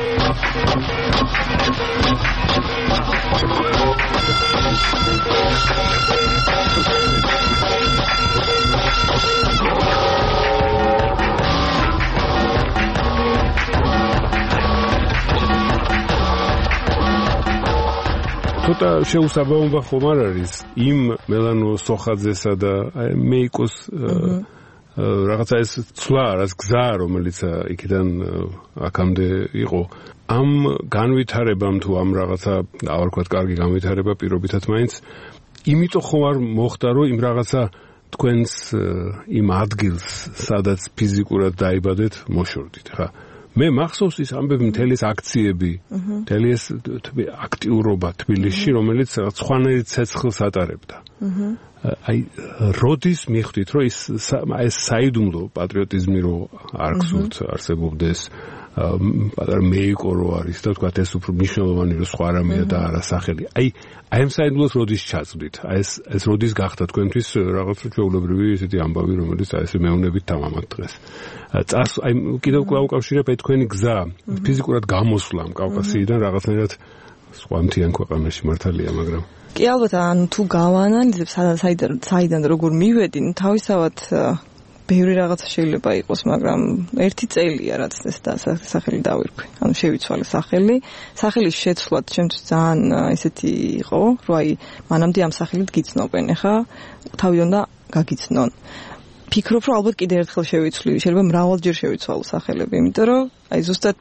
ცოტა შეუსაბამობა ხომ არ არის იმ მელანო სოხაძესა და მეიკოს რაღაცა ეს ცვლა რაც გზა რომელიც იქიდან აქამდე იყო ამ განვითარებამ თუ ამ რაღაცა არ ვქოთ კარგი განვითარება პირობითად მაინც იმიტომ ხომ არ მოხდა რომ იმ რაღაცა თქვენს იმ ადგილს სადაც ფიზიკურად დაიბადეთ მოშორდით ხა მე მახსოვს ის ამბები მთელი ეს აქციები მთელი ეს აქტიურობა თბილისში რომელიც სხვანაირ ცეცხლს ატარებდა აი როდის მიხვდით რომ ეს საიდუმლო პატრიოტიზმი რო არ გსურთ არსებობდეს პატარა მეიკო რო არის და თქვა ეს უფრო მნიშვნელოვანი რო სხვა რამეა და არა სახელი აი ამ საიდუმლოს როდის ჩაწვდით აი ეს როდის გახდა თქვენთვის რაღაც ჩვეულებრივი ესეთი ამბავი რომელიც აი ეს მეუნებით თამამად დღეს აი კიდევ უკავშირებ აი თქვენი გზა ფიზიკურად გამოსვლა კავკასიიდან რაღაცნაირად სხვა მთიან ქვეყანაში მართალია მაგრამ კი ალბათ ან თუ გავაანალიზებ საიდან როგორ მივედი თავისთავად ბევრი რაღაცა შეიძლება იყოს მაგრამ ერთი წელია რაც ეს სახელი დავირქვი ანუ შევიცვალე სახელის შეცვლად ჩემთვის ძალიან ესეთი იყო რომ აი მანამდე ამ სახელით გიცნობენ ახლა თავიდან და გაგიცნონ ფიქრობ რომ ალბათ კიდევ ერთხელ შევიცვლი შეიძლება მრავალჯერ შევიცვალო სახელები იმიტომ რომ აი ზუსტად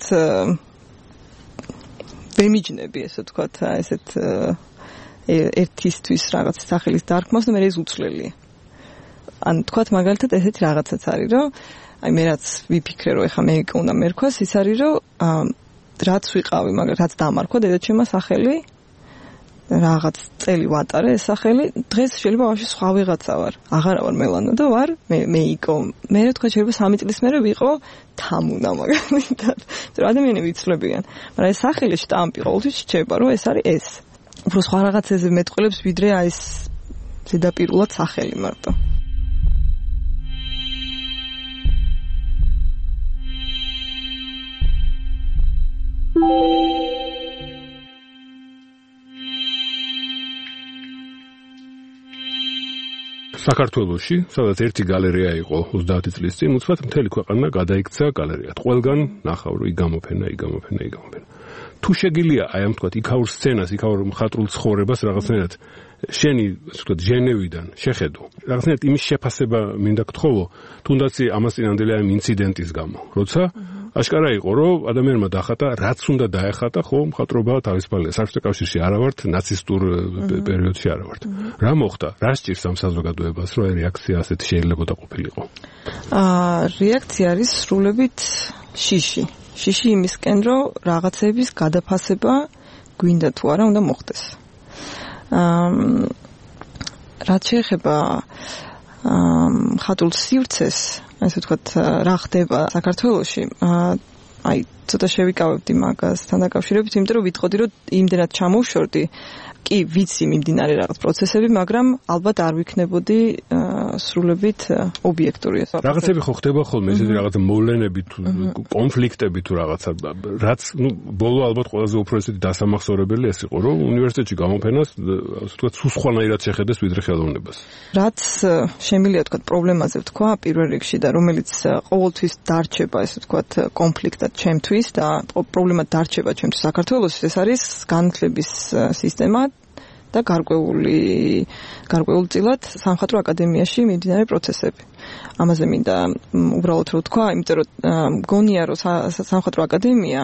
ვემიჯნები ესე ვთქვათ ესეთ ერთისთვის რაღაც სახელის დარქმას და მე ეს უცვლელია ან თქვათ მაგალითად ესეთი რაღაცაც არის რომ აი მე რაც ვიფიქრე რომ ეხა მე უნდა მერქვას ის არის რომ რაც ვიყავი მაგრამ რაც დამარქვა დედაჩემმა სახელი რაღაც წელი ვატარე ეს სახელი დღეს შეიძლება ვაში სხვა ვიღაცა ვარ აღარა ვარ მელანა და ვარ მეიკო მე რა თქვა შეიძლება 3 წლის მერე ვიყო თამუნა მაგალითად რომ ადამიანები იცვლებიან მაგრამ ეს სახელი შტამპი ყოველთვის რჩება რომ ეს არის ეს უფრო სხვა რაღაცაზე მეტყველებს ვიდრე აი ეს ზედაპირულად სახელი მარტო საქართველოში, სადაც ერთი გალერეა იყო 30 წლის წინ, უცბად მთელი ქვეყანა გადაიქცა გალერეად. ყველგან ნახავ, რომ იგამოფენა. თუ შეგიძლია აი ამ თქვათ იქაურ სცენას, იქაურ მხატვრულ ცხოვრებას რაღაცნაირად შენი, ასე ვთქვათ, ჟენევიდან შეხედო. რაღაცნაირად იმის შეფასება მინდა გთხოვო, თუნდაც ამას წინანდელი ამ ინციდენტის გამო, როცა აშკარა იყო, რომ ადამიანმა დახატა, რაც უნდა დაეხატა, ხო, მხატვრობა თავისუფალია. საბჭოთა კავშირში არა ვართ, ნაცისტურ პერიოდში არა ვართ. რა მოხდა? რა სჭირს ამ საზოგადოებას, რომ აი რეაქცია ასეთი შეიძლება ყოფილიყო? რეაქცია არის სრულებით შიში. შიში იმისკენ, რომ რაღაცების გადაფასება გვინდა თუ არა უნდა მოხდეს. რაც შეეხება მხატვრულ სივრცეს, ასე ვთქვათ, რა ხდება საქართველოში, აი ცოტა შევიკავებდი მაგასთან დაკავშირებით, იმიტომ რომ ვიტყოდი, რომ იმდენად ჩამოვშორდი, კი ვიცი მიმდინარე რაღაც პროცესები, მაგრამ ალბათ არ ვიქნებოდი სრულებით ობიექტური. რაღაცები ხო ხდება ხოლმე, ესეთი რაღაც მოვლენები თუ კონფლიქტები თუ რაღაცა, რაც ბოლო ალბათ ყველაზე უფრო ესეთი დასამახსოვრებელი ეს იყო, რომ უნივერსიტეტში გამოფენას, ასე ვთქვათ, სხვანაირად შეხედეს ვიდრე ხელოვნებას. რაც შემიძლია ვთქვათ პრობლემაზე ვთქვა პირველ რიგში და რომელიც ყოველთვის დარჩება, ესე ვთქვათ, კონფლიქტად ჩემთვის და პრობლემად დარჩება ჩემთვის საქართველოს, ეს არის განათლების სისტემა და გარკვეულწილად სამხატვრო აკადემიაში მიმდინარე პროცესები. ამაზე მინდა უბრალოდ რომ ვთქვა, იმიტომ რომ მგონია რომ სამხატვრო აკადემია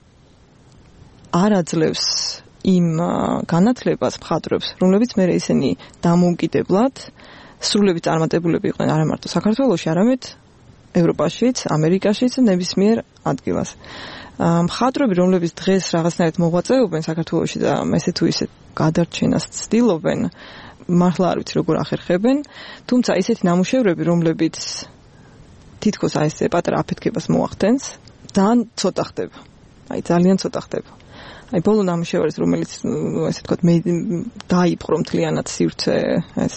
არ აძლევს იმ განათლებას მხატვრებს, რომლებიც მე ისინი დამოუკიდებლად სრულებით წარმატებულები იყვნენ არა მარტო საქართველოში, არამედ ევროპაშიც, ამერიკაშიც და ნებისმიერ ადგილას. მხატვრები, რომლებიც დღეს რაღაცნაირად მოღვაწეობენ საქართველოში და ესე თუ ისე გადარჩენას ცდილობენ, მართლა არ ვიცი როგორ ახერხებენ, თუმცა ისეთი ნამუშევრები, რომლებიც თითქოს აი ესე პატარა აფეთქებას მოახდენს, ძალიან ცოტა ხდება. აი ძალიან ცოტა ხდება. აი ბოლო ნამუშევარი, რომელიც ესე ვთქვათ, მე დაიპყრო მთლიანად სივრცე ეს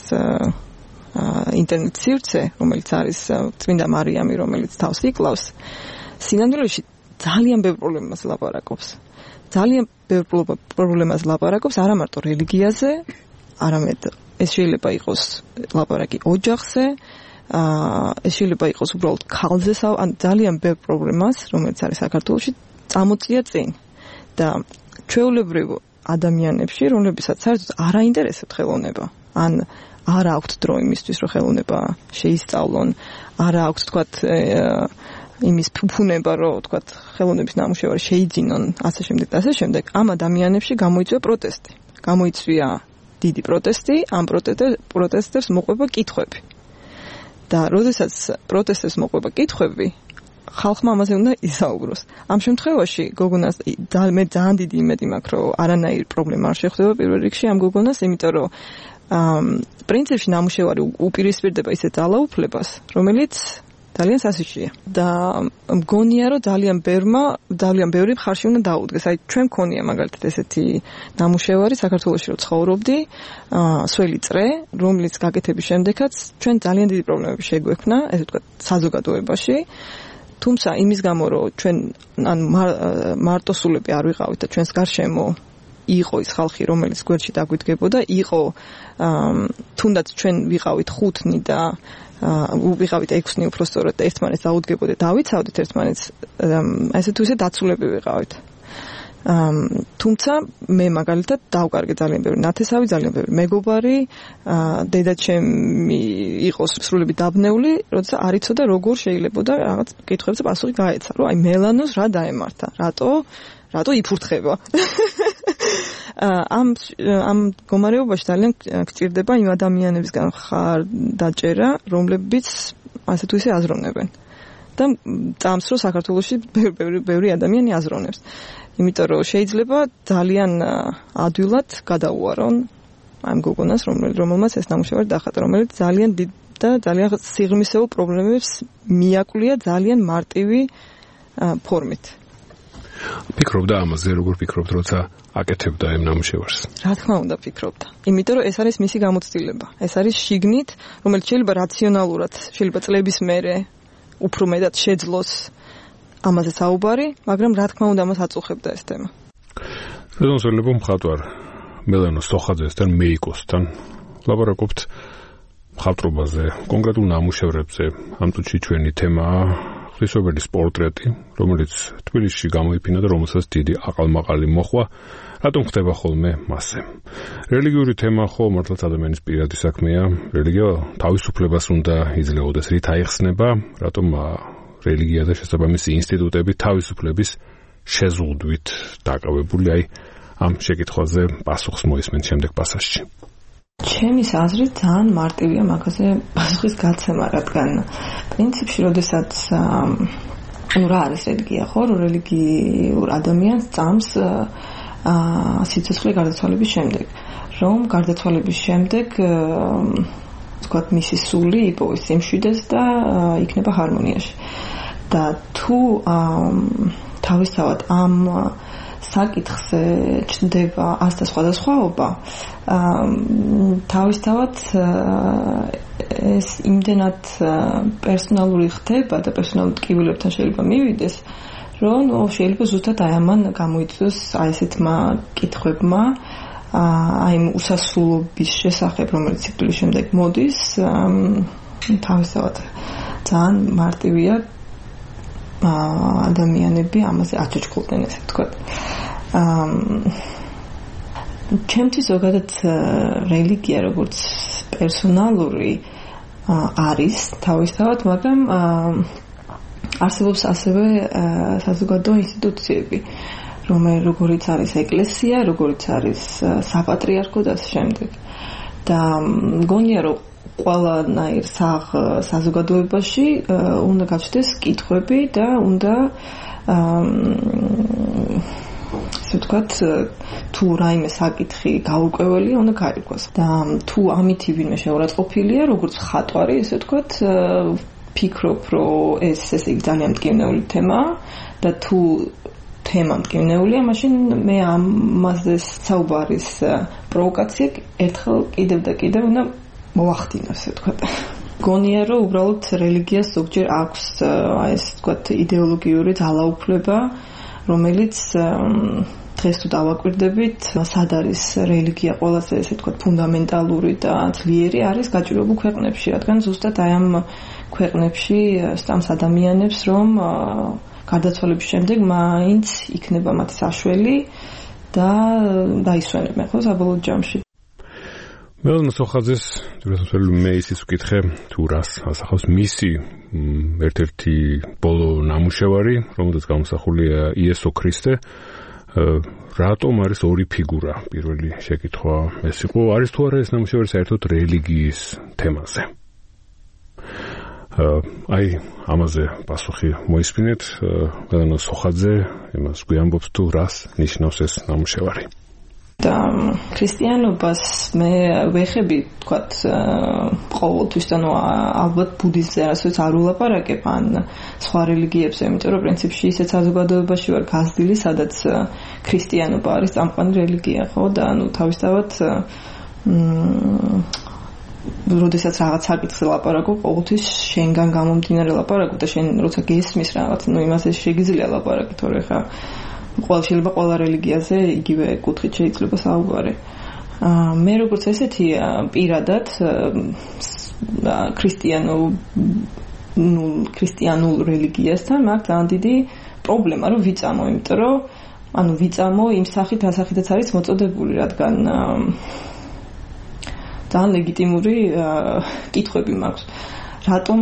ინტერნეტ სივრცე, რომელიც არის წმინდა მარიამი, რომელიც თავს იკლავს, სინამდვილეში ძალიან ბევრ პრობლემას ლაპარაკობს. ძალიან ბევრ პრობლემას ლაპარაკობს არა მარტო რელიგიაზე, არამედ ეს შეიძლება იყოს ლაპარაკი ოჯახზე, ეს შეიძლება იყოს უბრალოდ ქალზე, ან ძალიან ბევრ პრობლემას, რომელიც არის საქართველოში, წამოწია წინ. და ჩვეულებრივ ადამიანებში, რომლებსაც საერთოდ არ აინტერესებთ ხელოვნება, ან არ აქვთ დრო იმისთვის, რომ ხელოვნება შეისწავლონ, არ აქვთ თქვათ იმის ფუფუნება, რომ თქვათ ხელოვნების ნამუშევარი შეიძინონ, ასე შემდეგ და ასე შემდეგ, ამ ადამიანებში გამოიწვია პროტესტი. გამოიწვია დიდი პროტესტი, ამ პროტესტებს მოყვება კითხვები. და როდესაც პროტესტებს მოყვება კითხვები, ხალხმა ამაზე უნდა ისაუბროს. ამ შემთხვევაში გოგონას მე ძალიან დიდი იმედი მაქვს, რომ არანაირი პრობლემა არ შეხვდება პირველ რიგში ამ გოგონას, იმიტომ რომ პრინციპში ნამუშევარი უპირისპირდება ისეთ ძალაუფლებას, რომელიც ძალიან სასიშვია. და მგონია, რომ ძალიან ბევრი მხარში უნდა დაუდგეს. აი ჩვენ მქონია მაგალითად ესეთი ნამუშევარი საქართველოში რომ ცხოვრობდი, სველი წრე, რომელიც გაკეთების შემდეგაც ჩვენ ძალიან დიდი პრობლემები შეგვექმნა, ესე ვთქვათ, საზოგადოებაში. თუმცა იმის გამო, რომ ჩვენ მარტოსულები არ ვიყავით და ჩვენს გარშემო იყო ის ხალხი, რომელიც გვერდში დაგვიდგებოდა, იყო თუნდაც ჩვენ ვიყავით 5 და ვიყავით 6 უпростоრად და ერთმანეთს დაუდგებოდა და დავიცავდით ერთმანეთს, ესე თუ ისე დაცულები ვიყავით. თუმცა მე მაგალითად დავკარგე ძალიან ბევრი ნათესავი, ძალიან ბევრი მეგობარი, დედაჩემი იყო სრულებით დაბნეული, როცა არ იცოდა როგორ შეიძლება და რაღაც კითხვებზე პასუხი გაეცა, რომ აი მელანოს რა დაემართა, რატო იფურთხება. ამ მდგომარეობაში ძალიან გჭირდება იმ ადამიანებისგან მხარდაჭერა, რომლებიც ასე თუ ისე აზროვნებენ. და წამს რომ საქართველოში ბევრი ადამიანი აზროვნებს. იმიტომ რომ შეიძლება ძალიან ადვილად გადაუარონ ამ გოგონას, რომელმაც ეს ნამუშევარი დახატა, რომელიც ძალიან დიდ და ძალიან სიღრმისეულ პრობლემებს მიაკვლია ძალიან მარტივი ფორმით. ფიქრობდა ამაზე, როგორ ფიქრობთ, როცა აკეთებდა ამ ნამუშევარს? რა თქმა უნდა ფიქრობდა. იმიტომ რომ ეს არის მისი გამოცდილება. ეს არის შიგნით, რომელიც შეიძლება რაციონალურად, შეიძლება წლების მერე უფრო მეტად შეძლოს ამაზე საუბარი, მაგრამ რა თქმა უნდა მას აწუხებდა ეს თემა. რეზონსელებ მხატვარ მელანო სოხაძესთან, მეიკოსთან ლაპარაკობთ მხატვრობაზე, კონკრეტულ ნამუშევრებზე. ამ წუთში ჩვენი თემაა ღვთისმშობელის პორტრეტი, რომელიც თბილისში გამოიფინა და რომელსაც დიდი აყალმაყალი მოჰყვა. რატომ ხდება ხოლმე მასზე? რელიგიური თემა ხო მართლაც ადამიანის პირადი საქმეა. რელიგია თავისუფლებას უნდა იძლეოდეს, რით აიხსნება, რატომ რელიგია და შესაბამისი ინსტიტუტები თავისუფლების შეზღუდვით დაკავებული. აი ამ შეკითხვაზე პასუხს მოისმენთ შემდეგ პასაჟში. ჩემის აზრით ძალიან მარტივია მაგაზე პასუხის გაცემა, რადგან პრინციპში, როდესაც რა არის რელიგია, ხო, რელიგიურ ადამიანს წამს სიცოცხლე გარდაცვალების შემდეგ, რომ გარდაცვალების შემდეგ თქვათ მისი სული იპოვის სიმშვიდეს და იქნება ჰარმონიაში. და თუ თავისთავად ამ საკითხზე ჩნდება ასთა სხვადასხვაობა, თავისთავად ეს იმდენად პერსონალური ხდება და პერსონალურ ტკივილებთან შეიძლება მივიდეს, რომ შეიძლება ზუსტად აი ამან გამოიწვიოს აი ესეთმა კითხვებმა, აი უსასრულობის შესახებ, რომელიც სიკვდილის შემდეგ მოდის, თავისთავად ძალიან მარტივია ადამიანები ამაზე აჩოჩქულდნენ, ესე ვთქვათ. ჩემთვის ზოგადად რელიგია როგორც პერსონალური არის თავისთავად, მაგრამ არსებობს ასევე საზოგადო ინსტიტუციები, როგორიც არის ეკლესია, როგორიც არის საპატრიარქო და ასე შემდეგ. და მგონია, რომ ყველანაირ საზოგადოებაში უნდა გაჩნდეს კითხვები და უნდა ასე ვთქვათ, თუ რაიმე საკითხი გაურკვეველია, უნდა გაირკვეს. და თუ ამითი ვინმე შეურაცხყოფილია, როგორც მხატვარი, ესე ვთქვათ, ფიქრობ, რომ ეს ესე იგი ძალიან მტკივნეული თემაა და თუ თემა მტკივნეულია, მაშინ მე ამაზე საუბარის პროვოკაცია ერთხელ კიდევ და კიდევ უნდა მოახდინოს, ესე ვთქვათ. გონია რომ უბრალოდ რელიგიას ზოგჯერ აქვს ეს თქვათ იდეოლოგიური ძალაუფლება, რომელიც დღეს თუ დავაკვირდებით, სად არის რელიგია ყველაზე ესე თქვათ ფუნდამენტალური და ძლიერი არის გაჭირვებულ ქვეყნებში, რადგან ზუსტად აი ამ ქვეყნებში სტამს ადამიანებს რომ გარდაცვალების შემდეგ მაინც იქნება მათი საშველი და დაისვენებენ ხო საბოლოო ჯამში. მელანა სოხაძეს თვითონ მე ისიც ვკითხე თუ რას ასახავს მისი ერთ-ერთი ბოლო ნამუშევარი, რომელზეც გამოსახულია იესო ქრისტე. რატომ არის ორი ფიგურა? პირველი შეკითხვა ეს იყო, არის თუ არა ეს ნამუშევარი საერთოდ რელიგიის თემაზე? აი ამაზე პასუხი მოისმინეთ. მელანა სოხაძე იმას გვიამბობს თუ რას ნიშნავს ეს ნამუშევარი. და ქრისტიანობას მე ვეხები თქვათ ყოველთვის ანუ ალბათ ბუდიზმზე რასაც არ ულაპარაკებ ან სხვა რელიგიებზე, იმიტომ რომ პრინციპში ისეთ საზოგადოებაში ვარ გაზრდილი, სადაც ქრისტიანობა არის წამყვანი რელიგია, ხო? და ანუ თავისთავად როდესაც რაღაც საკითხზე ლაპარაკობ, ყოველთვის შენგან გამომდინარე ლაპარაკობ და შენ როცა გესმის რაღაც, იმაზე შეგიძლია ლაპარაკი, თორე ხა შეიძლება ყველა რელიგიაზე იგივე კუთხით შეიძლება საუბარი. მე როგორც ესეთი პირადად ქრისტიანულ რელიგიასთან მაქვს ძალიან დიდი პრობლემა რომ ვიწამო, იმიტომ რომ ანუ ვიწამო იმ სახით ასახითაც არის მოწოდებული, რადგან ძალიან ლეგიტიმური კითხვები მაქვს. რატომ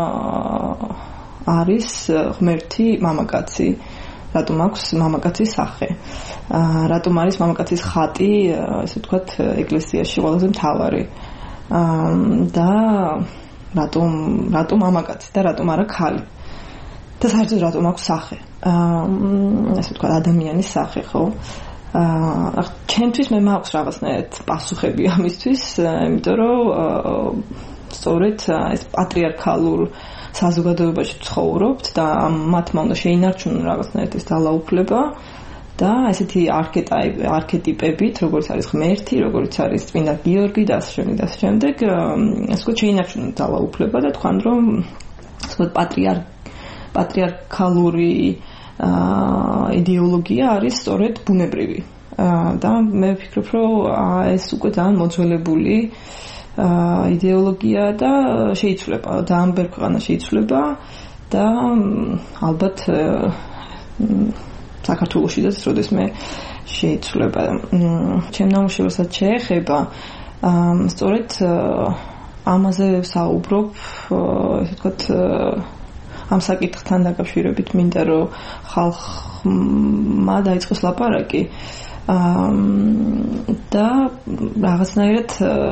არის ღმერთი მამაკაცი? რატომ აქვს მამაკაცის სახე? რატომ არის მამაკაცის ხატი, ესე ვთქვათ, ეკლესიაში ყველაზე მთავარი? და რატომ მამაკაცი და რატომ არა ქალი? და საერთოდ რატომ აქვს სახე? ესე ვთქვათ, ადამიანის სახე, ხო? ჩემთვის მე მაქვს რაღაცნაირად პასუხები ამისთვის, იმიტომ რომ სწორედ ეს პატრიარქალურ საზოგადოებაში ცხოვრობთ და მათმა უნდა შეინარჩუნონ რაღაცნაირად ეს ძალაუფლება და ესეთი არქეტიპებით, როგორც არის ღმერთი, როგორც არის წმინდა გიორგი და ასე შემდეგ, ასე ვთქვათ, შეინარჩუნონ ძალაუფლება და თქვენ რომ ასე ვთქვათ პატრიარქალური იდეოლოგია არის სწორედ ბუნებრივი. და მე ვფიქრობ, რომ ეს უკვე ძალიან მოძველებული იდეოლოგია და შეიცვლება, ძალიან ბევრ ქვეყანაში შეიცვლება და ალბათ საქართველოშიც როდესმე შეიცვლება. ჩემ ნამუშევარსაც შეეხება სწორედ ამაზე საუბრობ, ესე ვთქვათ, ამ საკითხთან დაკავშირებით მინდა რომ ხალხმა დაიწყოს ლაპარაკი და რაღაცნაირად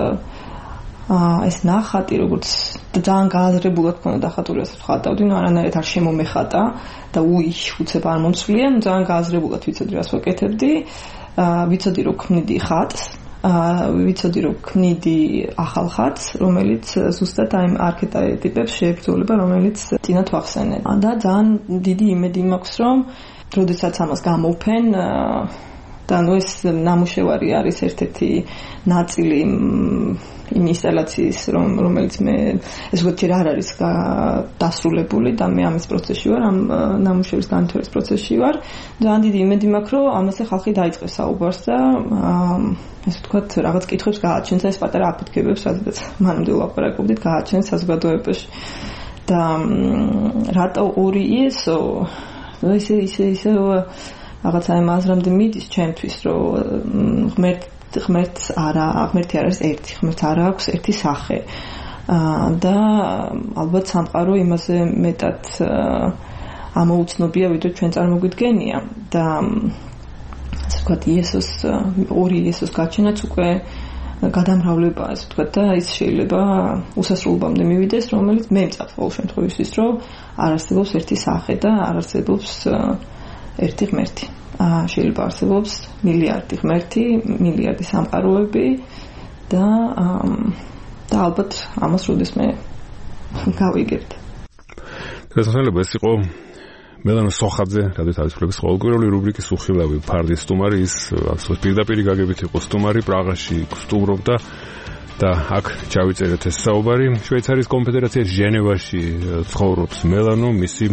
ეს ნახატი როგორც ძალიან გააზრებულად ქონდა დახატული, ასე ვხატავდი, არანაირად არ შემომეხატა და უცებ არ მომცვლია, ძალიან გააზრებულად ვიცოდი რას ვაკეთებდი, ვიცოდი რომ ქმნიდი ხატს, ვიცოდი რომ ქმნიდი ახალ ხატს, რომელიც ზუსტად აი არქეტიპებს შეებრძოლება, რომელიც წინათ ვახსენე. და ძალიან დიდი იმედი მაქვს, რომ როდესაც ამას გამოვფენ და ეს ნამუშევარი არის ერთ-ერთი ნაწილი იმ ინსტალაციის, რომელიც მე ესე ვთქვათ, ჯერ არ არის დასრულებული და მე ამის პროცესში ვარ, ამ ნამუშევრის განვითარების პროცესში ვარ. ძალიან დიდი იმედი მაქვს, რომ ამაზე ხალხი დაიწყებს საუბარს და ესე ვთქვათ, რაღაც კითხვებს გააჩენს და ეს პატარა აფეთქებებს, სადაც მანამდე ვლაპარაკობდით, გააჩენს საზოგადოებაში. და რატო ორი იესო? ისე რაღაცა იმ აზრამდე მიდის ჩემთვის, რომ ღმერთი არ არის ერთი, ღმერთს არ აქვს ერთი სახე. და ალბათ სამყარო იმაზე მეტად ამოუცნობია, ვიდრე ჩვენ წარმოგვიდგენია. და ასე ვთქვათ, ორი იესოს გაჩენაც უკვე გადამრავლება, ასე ვთქვათ, და ის შეიძლება უსასრულობამდე მივიდეს, რომელიც მე მწავ ყოველ შემთხვევაში, რომ არ არსებობს ერთი სახე და არ არსებობს ერთი ღმერთი. შეიძლება არსებობს მილიარდი ღმერთი, მილიარდი სამყაროები და ალბათ ამას როდესმე გავიგებთ. შესაძლოა ეს იყო მელანა სოხაძე, რადიო თავისუფლების ყოველკვირეული რუბრიკის უხილავი ფარდის სტუმარი, ის ასე პირდაპირ გაგებით იყო სტუმარი, პრაღაში სტუმრობდა და აქ ჩავიწერეთ ეს საუბარი. შვეიცარიის კონფედერაციის ჟენევაში ცხოვრობს მელანო, მისი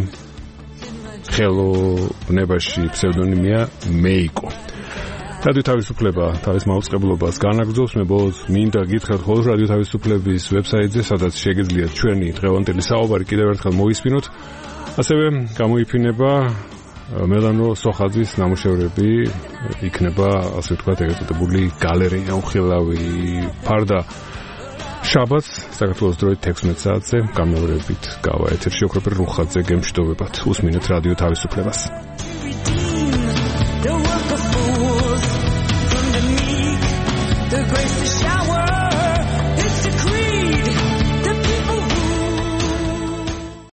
ხელოვნებაში ფსევდონიმია მეიკო. რადიო თავისუფლება თავის მაუწყებლობას განაგრძობს. მე ბოლოს მინდა გითხრათ ხოლმე რადიო თავისუფლების ვებსაიტზე, სადაც შეგიძლიათ ჩვენი დღევანდელი საუბარი კიდევ ერთხელ მოისმინოთ. ასევე გამოიფინება მელანო სოხაძის ნამუშევრები, იქნება ასე ვთქვათ ეგრეთ წოდებული გალერეა უხილავი ფარდა შაბათს საქართველოს დროით 16 საათზე გამეორებით გავა ეთერში ოქროპერ რუხაძე გემშვიდობებათ. უსმინეთ რადიო თავისუფლებას.